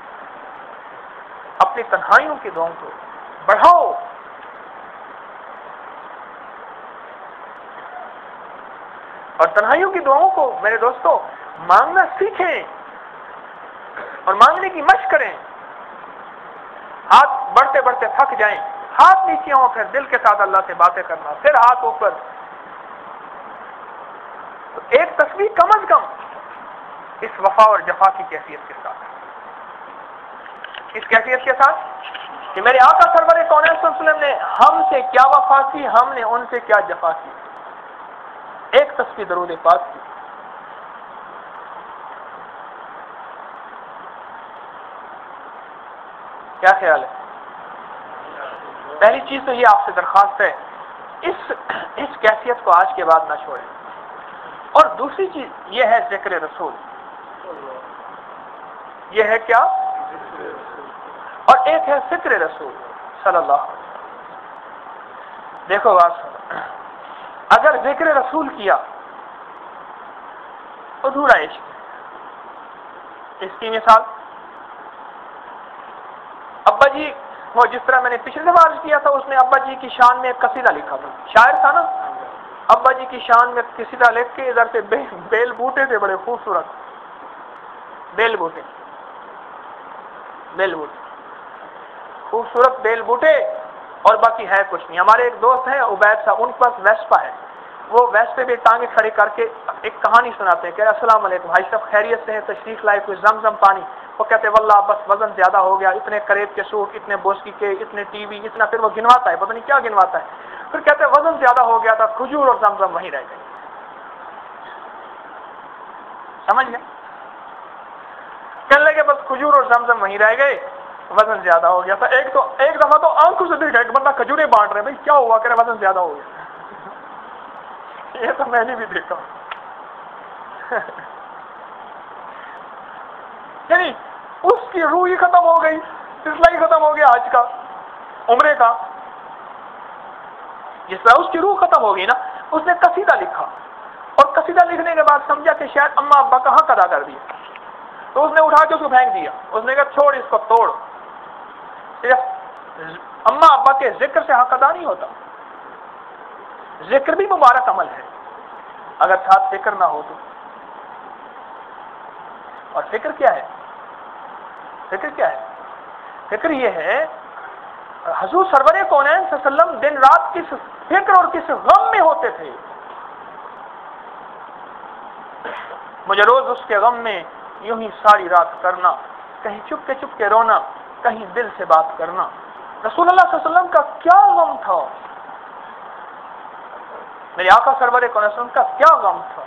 S1: اپنی تنہائیوں کی دعاؤں کو بڑھاؤ۔ اور تنہائیوں کی دعاؤں کو میرے دوستو مانگنا سیکھیں اور مانگنے کی مشق کریں۔ ہاتھ بڑھتے بڑھتے تھک جائیں، ہاتھ نیچے ہوں، پھر دل کے ساتھ اللہ سے باتیں کرنا، پھر ہاتھ اوپر۔ تو ایک تسبیح کم از کم اس وفا اور جفا کی کیفیت کے ساتھ، اس کیفیت کے ساتھ کہ میرے آقا سرور کونین صلی اللہ علیہ وسلم نے ہم سے کیا وفا کی، ہم نے ان سے کیا جفا کی۔ ایک تسبیح درود پاک کی۔ کیا خیال ہے؟ پہلی چیز تو یہ آپ سے درخواست ہے، اس کیفیت کو آج کے بعد نہ چھوڑیں۔ اور دوسری چیز یہ ہے ذکر رسول، یہ ہے کیا؟ اور ایک ہے فکر رسول صلی اللہ علیہ وسلم۔ دیکھو بات سنو، اگر ذکر رسول کیا ادھورا عشق۔ اس کی مثال ابا جی، وہ جس طرح میں نے پچھلے دفعہ عرض کیا تھا، اس نے ابا جی کی شان میں ایک قصیدہ لکھا تھا، شاعر تھا نا، ابا جی کی شان میں قصیدہ لکھ کے ادھر سے بیل بوٹے تھے بڑے خوبصورت، بیل بوٹے خوبصورت بیل بوٹے، اور باقی ہے کچھ نہیں۔ ہمارے ایک دوست ہیں عبید صاحب، ان کے پاس ویسپا ہے، وہ ویسپے پہ ٹانگیں کھڑے کر کے ایک کہانی سناتے ہیں کہ السلام علیکم بھائی صاحب، خیریت سے ہیں؟ تشریف لائے، کوئی زمزم پانی؟ وہ کہتے ہیں واللہ بس وزن زیادہ ہو گیا، اتنے کریب کے سوٹ، اتنے بوسکی کے، اتنے ٹی وی، اتنا، پھر وہ گنواتا ہے، پتہ نہیں کیا گنواتا ہے، پھر کہتے ہیں وزن زیادہ ہو گیا تھا، کھجور اور زمزم وہیں رہ گئے۔ سمجھ گئے؟ کہنے لگے بس کھجور اور زمزم وہیں رہ گئے، وزن زیادہ ہو گیا تھا۔ ایک دفعہ تو آنکھوں سے دیکھا ایک بندہ کھجوریں بانٹ رہے، بھائی کیا ہوا؟ کہ وزن زیادہ ہو گیا۔ یہ تو میں نے بھی دیکھا۔ یعنی اس کی روح ہی ختم ہو گئی، سلسلہ ہی ختم ہو گیا آج کا عمرے کا۔ جس طرح اس کی روح ختم ہو گئی نا، اس نے قصیدہ لکھا، اور قصیدہ لکھنے کے بعد سمجھا کہ شاید اماں ابا کا حق ادا کر دیا، تو اس نے اٹھا کے اس کو پھینک دیا۔ اس نے کہا چھوڑ اس کو، توڑ، صرف اماں ابا کے ذکر سے حق ادا نہیں ہوتا۔ ذکر بھی مبارک عمل ہے اگر ساتھ فکر نہ ہو تو۔ اور فکر کیا ہے؟ فکر کیا ہے؟ فکر یہ ہے، حضور سرور کونین صلی اللہ علیہ وسلم دن رات کس فکر اور کس غم میں ہوتے تھے، مجھے روز اس کے غم میں یوں ہی ساری رات کرنا، کہیں چپ کے رونا، کہیں دل سے بات کرنا۔ رسول اللہ صلی اللہ علیہ وسلم کا کیا غم تھا، میرے آقا سرور کونین صلی اللہ علیہ وسلم کا کیا غم تھا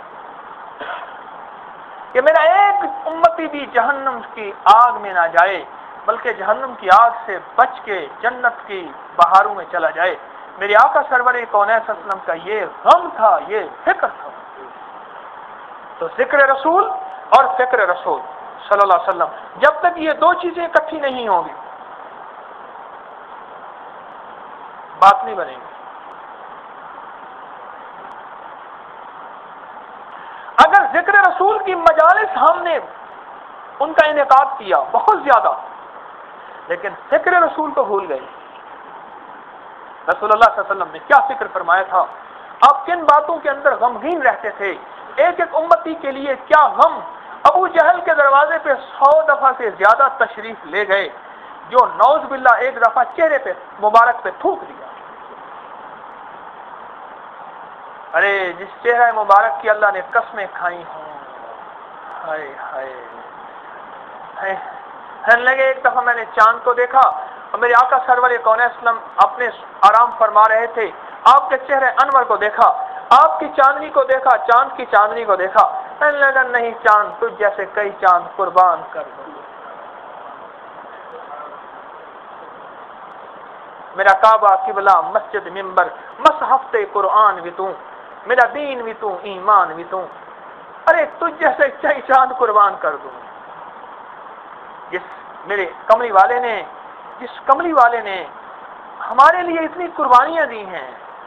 S1: کہ میرا ایک امتی بھی جہنم کی آگ میں نہ جائے، بلکہ جہنم کی آگ سے بچ کے جنت کی بہاروں میں چلا جائے۔ میرے آقا سرور کونین صلی اللہ علیہ وسلم کا یہ غم تھا، یہ فکر تھا۔ تو ذکر رسول اور فکر رسول صلی اللہ علیہ وسلم، جب تک یہ دو چیزیں اکٹھی نہیں ہوں گی بات نہیں بنے گی۔ اگر ذکر رسول کی مجالس ہم نے ان کا انعقاد کیا بہت زیادہ، لیکن فکر رسول کو بھول گئے، رسول اللہ صلی اللہ علیہ وسلم نے کیا فکر فرمایا تھا، آپ کن باتوں کے اندر غمگین رہتے تھے، ایک ایک امتی کے لیے کیا غم، ابو جہل کے دروازے پہ 100 دفعہ سے زیادہ تشریف لے گئے، جو نعوذ باللہ ایک دفعہ چہرے پہ مبارک پہ تھوک دیا۔ ارے جس چہرہ مبارک کی اللہ نے قسمیں کھائی ہوں، ہائے ہائے کہنے لگے ایک دفعہ میں نے چاند کو دیکھا، اور میرے آقا سرور کونین صلی اللہ علیہ وسلم اپنے آرام فرما رہے تھے، آپ کے چہرے انور کو دیکھا، آپ کی چاندنی کو دیکھا، چاند کی چاندنی کو دیکھا، لگا نہیں چاند تجھ جیسے کئی چاند قربان کر دو. میرا کعبہ قبلہ مسجد ممبر مصحف قرآن بھی تو، میرا دین بھی تو، ایمان بھی تو، ارے تجھ جیسے کئی چاند قربان کر دوں. جس میرے کملی والے نے ہمارے لیے اتنی قربانیاں دی ہیں،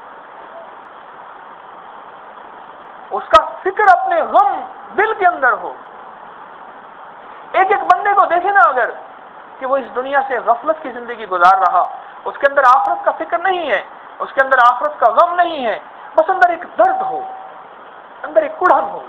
S1: اس کا فکر اپنے غم دل کے اندر ہو. ایک ایک بندے کو دیکھے نا اگر کہ وہ اس دنیا سے غفلت کی زندگی گزار رہا، اس کے اندر آخرت کا فکر نہیں ہے، اس کے اندر آخرت کا غم نہیں ہے، بس اندر ایک درد ہو، اندر ایک کڑھن ہو،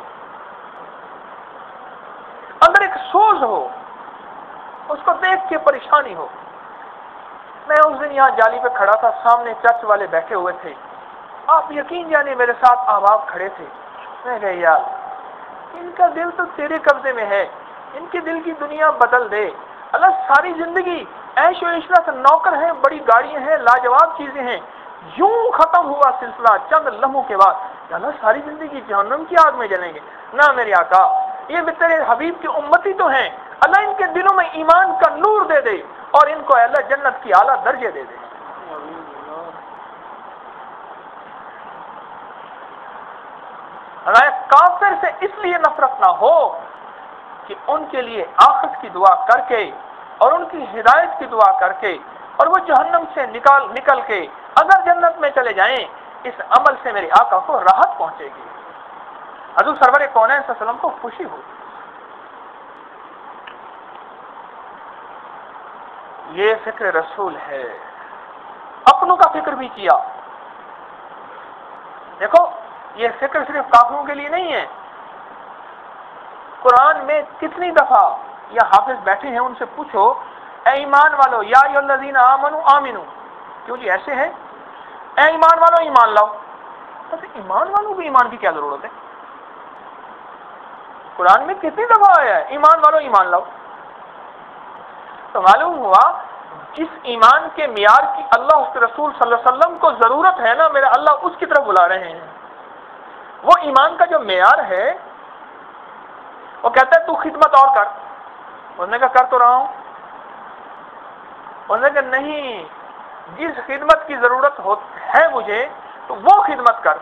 S1: اندر ایک سوز ہو، اس کو دیکھ کے پریشانی ہو. میں اس دن یہاں جالی پہ کھڑا تھا، سامنے چرچ والے بیٹھے ہوئے تھے، آپ یقین جانے میرے ساتھ احباب کھڑے تھے. میں کہا یار ان کا دل تو تیرے قبضے میں ہے، ان کے دل کی دنیا بدل دے. اللہ ساری زندگی عیش و عشرت نوکر ہیں، بڑی گاڑیاں ہیں، لاجواب چیزیں ہیں، یوں ختم ہوا سلسلہ چند لمحوں کے بعد اللہ ساری زندگی جہنم کی آگ میں جلیں گے. نہ میرے آقا، یہ بھی تیرے حبیب کی امتی تو ہیں، اللہ ان کے دلوں میں ایمان کا نور دے دے اور ان کو اللہ جنت کی اعلیٰ درجے دے دے. کافر سے اس لیے نفرت نہ ہو کہ ان کے لیے آخرت کی دعا کر کے اور ان کی ہدایت کی دعا کر کے اور وہ جہنم سے نکل کے اگر جنت میں چلے جائیں، اس عمل سے میرے آقا کو راحت پہنچے گی، حضور سرور کونین صلی اللہ علیہ وسلم کو خوشی ہوگی. یہ فکر رسول ہے. اپنوں کا فکر بھی کیا. دیکھو یہ فکر صرف کافروں کے لیے نہیں ہے. قرآن میں کتنی دفعہ یا حافظ بیٹھے ہیں، ان سے پوچھو اے ایمان والو یا ایھا الذین آمنوا آمنو. کیوں جی ایسے ہے؟ اے ایمان والو ایمان لاؤ. ایمان والوں کو ایمان کی کیا ضرورت ہے؟ قرآن میں کتنی دفعہ آیا ہے ایمان والو ایمان لاؤ. تو معلوم ہوا جس ایمان کے معیار کی اللہ اس کے رسول صلی اللہ علیہ وسلم کو ضرورت ہے نا، میرا اللہ اس کی طرف بلا رہے ہیں. وہ ایمان کا جو معیار ہے، وہ کہتا ہے تو خدمت اور کر. اس نے کہا کر تو رہا ہوں. اس نے کہا نہیں، جس خدمت کی ضرورت ہے مجھے تو وہ خدمت کر.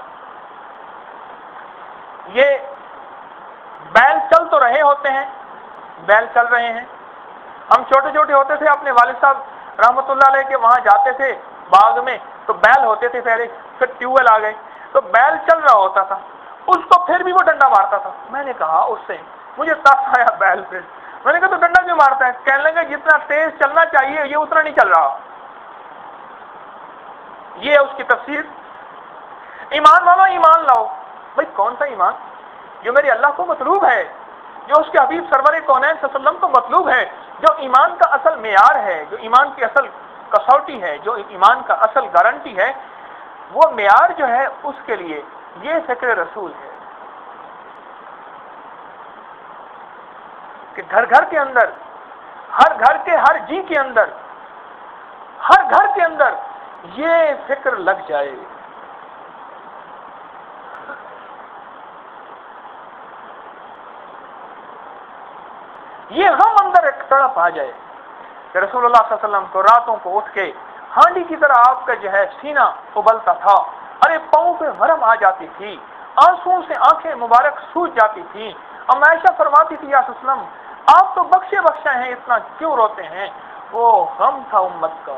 S1: یہ بیل چل تو رہے ہوتے ہیں، بیل چل رہے ہیں. ہم چھوٹے چھوٹے ہوتے تھے، اپنے والد صاحب رحمۃ اللہ علیہ کے وہاں جاتے تھے باغ میں، تو بیل ہوتے تھے پہلے، پھر ٹیوب ویل آ گئے تو بیل چل رہا ہوتا تھا، اس کو پھر بھی وہ ڈنڈا مارتا تھا. میں نے کہا اس سے، مجھے ترس آیا بیل پہ. میں نے کہا تو ڈنڈا کیوں مارتا ہے؟ کہنے لگے جتنا تیز چلنا چاہیے یہ اتنا نہیں چل رہا. یہ ہے اس کی تفسیر. ایمان والا ایمان لاؤ. بھائی کون سا ایمان؟ جو میرے اللہ کو مطلوب ہے، جو اس کے حبیب سرور کونین صلی اللہ علیہ وسلم کو مطلوب ہے، جو ایمان کا اصل معیار ہے، جو ایمان کی اصل کسوٹی ہے، جو ایمان کا اصل گارنٹی ہے، وہ معیار جو ہے اس کے لیے یہ فکر رسول ہے کہ گھر گھر کے اندر، ہر گھر کے ہر جی کے اندر، ہر گھر کے اندر یہ فکر لگ جائے. یہ غم اندر ایک تڑپ آ جائے کہ رسول اللہ صلی اللہ علیہ وسلم کو راتوں کو اٹھ کے ہانڈی کی طرح آپ کا جو ہے سینہ ابلتا تھا، ارے پاؤں پہ ورم آ جاتی تھی، آنسوؤں سے آنکھیں مبارک سوج جاتی تھی. اب عائشہ فرماتی تھی یا رسول اللہ آپ تو بخشے ہیں، اتنا کیوں روتے ہیں؟ وہ غم تھا امت کا.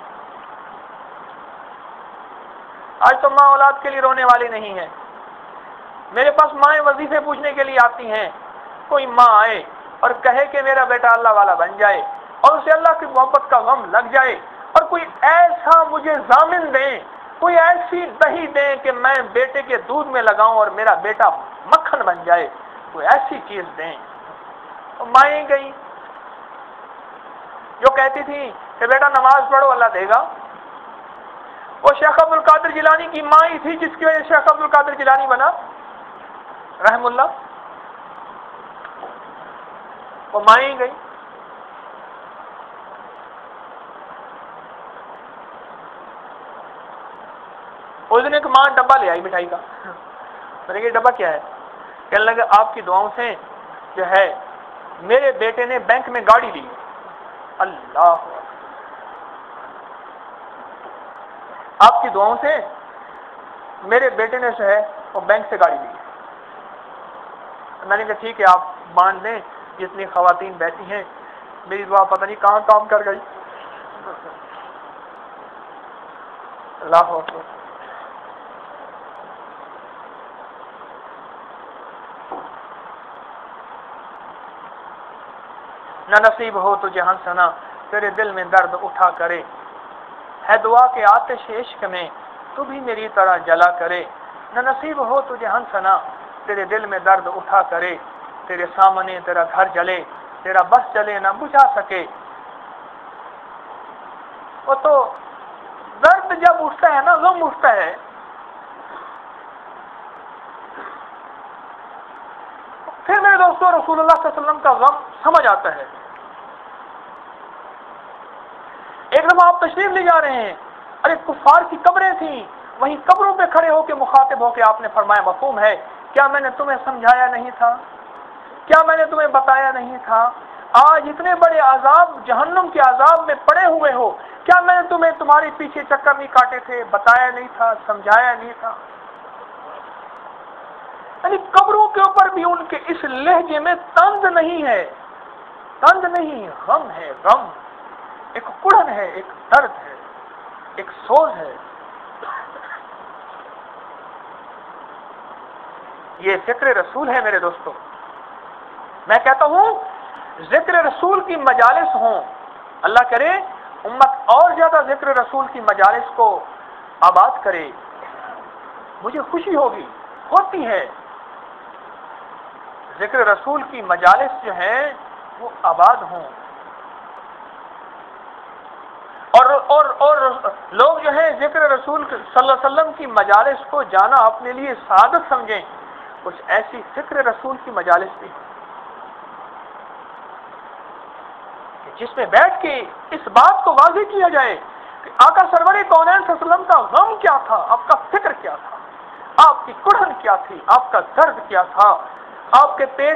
S1: آج تو ماں اولاد کے لیے رونے والی نہیں ہے. میرے پاس مائیں وظیفے پوچھنے کے لیے آتی ہیں. کوئی ماں آئے اور کہے کہ میرا بیٹا اللہ والا بن جائے اور اسے اللہ کی محبت کا غم لگ جائے، اور کوئی ایسا مجھے ضامن دیں، کوئی ایسی دہی دیں کہ میں بیٹے کے دودھ میں لگاؤں اور میرا بیٹا مکھن بن جائے، کوئی ایسی چیز دیں. تو مائیں گئی جو کہتی تھی کہ بیٹا نماز پڑھو اللہ دے گا. وہ شیخ عبد القادر جیلانی کی ماں ہی تھی جس کی وجہ سے شیخ عبد القادر جیلانی بنا رحم اللہ. وہ مائیں گئی. اس دن ایک ماں ڈبہ لے آئی مٹھائی کا. میں نے کہا ڈبہ کیا ہے؟ کہنے لگے آپ کی دعاؤں سے جو ہے میرے بیٹے نے بینک میں گاڑی لی. اللہ، آپ کی دعاؤں سے میرے بیٹے نے جو ہے وہ بینک سے گاڑی لی. میں نے کہا ٹھیک ہے آپ باندھ دیں، جتنی خواتین بیٹھی ہیں میری دعا پتہ نہیں کہاں کام کر گئی. اللہ اکبر. نہ نصیب ہو تجھے ہنسنا تیرے دل میں درد اٹھا کرے، ہے دعا کے آتش عشق میں تو بھی میری طرح جلا کرے. نہ نصیب ہو تجھے ہنسنا تیرے دل میں درد اٹھا کرے، تیرے سامنے تیرا گھر جلے تیرا بس چلے نہ بجھا سکے. وہ تو درد جب اٹھتا ہے نا، غم اٹھتا ہے، پھر میرے دوستوں رسول اللہ صلی اللہ علیہ وسلم کا غم سمجھ آتا ہے. ایک دفعہ آپ تشریف لے جا رہے ہیں، ارے کفار کی قبریں تھیں، وہیں قبروں پہ کھڑے ہو کے مخاطب ہو کے آپ نے فرمایا مفہوم ہے، کیا میں نے تمہیں سمجھایا نہیں تھا؟ کیا میں نے تمہیں بتایا نہیں تھا؟ آج اتنے بڑے عذاب جہنم کے عذاب میں پڑے ہوئے ہو، کیا میں نے تمہیں تمہارے پیچھے چکر نہیں کاٹے تھے، بتایا نہیں تھا، سمجھایا نہیں تھا؟ یعنی قبروں کے اوپر بھی ان کے اس لہجے میں طنز نہیں ہے، طنز نہیں، غم ہے، غم، ایک کڑن ہے، ایک درد ہے، ایک سوز ہے. یہ ذکر رسول ہے میرے دوستو. میں کہتا ہوں ذکر رسول کی مجالس ہوں، اللہ کرے امت اور زیادہ ذکر رسول کی مجالس کو آباد کرے. مجھے خوشی ہوگی، ہوتی ہے، ذکر رسول کی مجالس جو ہیں وہ آباد ہوں، اور لوگ جو ہیں ذکر رسول صلی اللہ علیہ وسلم کی مجالس کو جانا اپنے لیے سعادت سمجھیں. کچھ ایسی ذکر رسول کی مجالس بھی جس میں بیٹھ کے اس بات کو واضح کیا جائے کہ آقا سرور کونین صلی اللہ علیہ وسلم کا غم کیا تھا، آپ کا فکر کیا تھا، آپ کی کڑھن کیا تھی، آپ کا درد کیا تھا، آپ کے پیٹ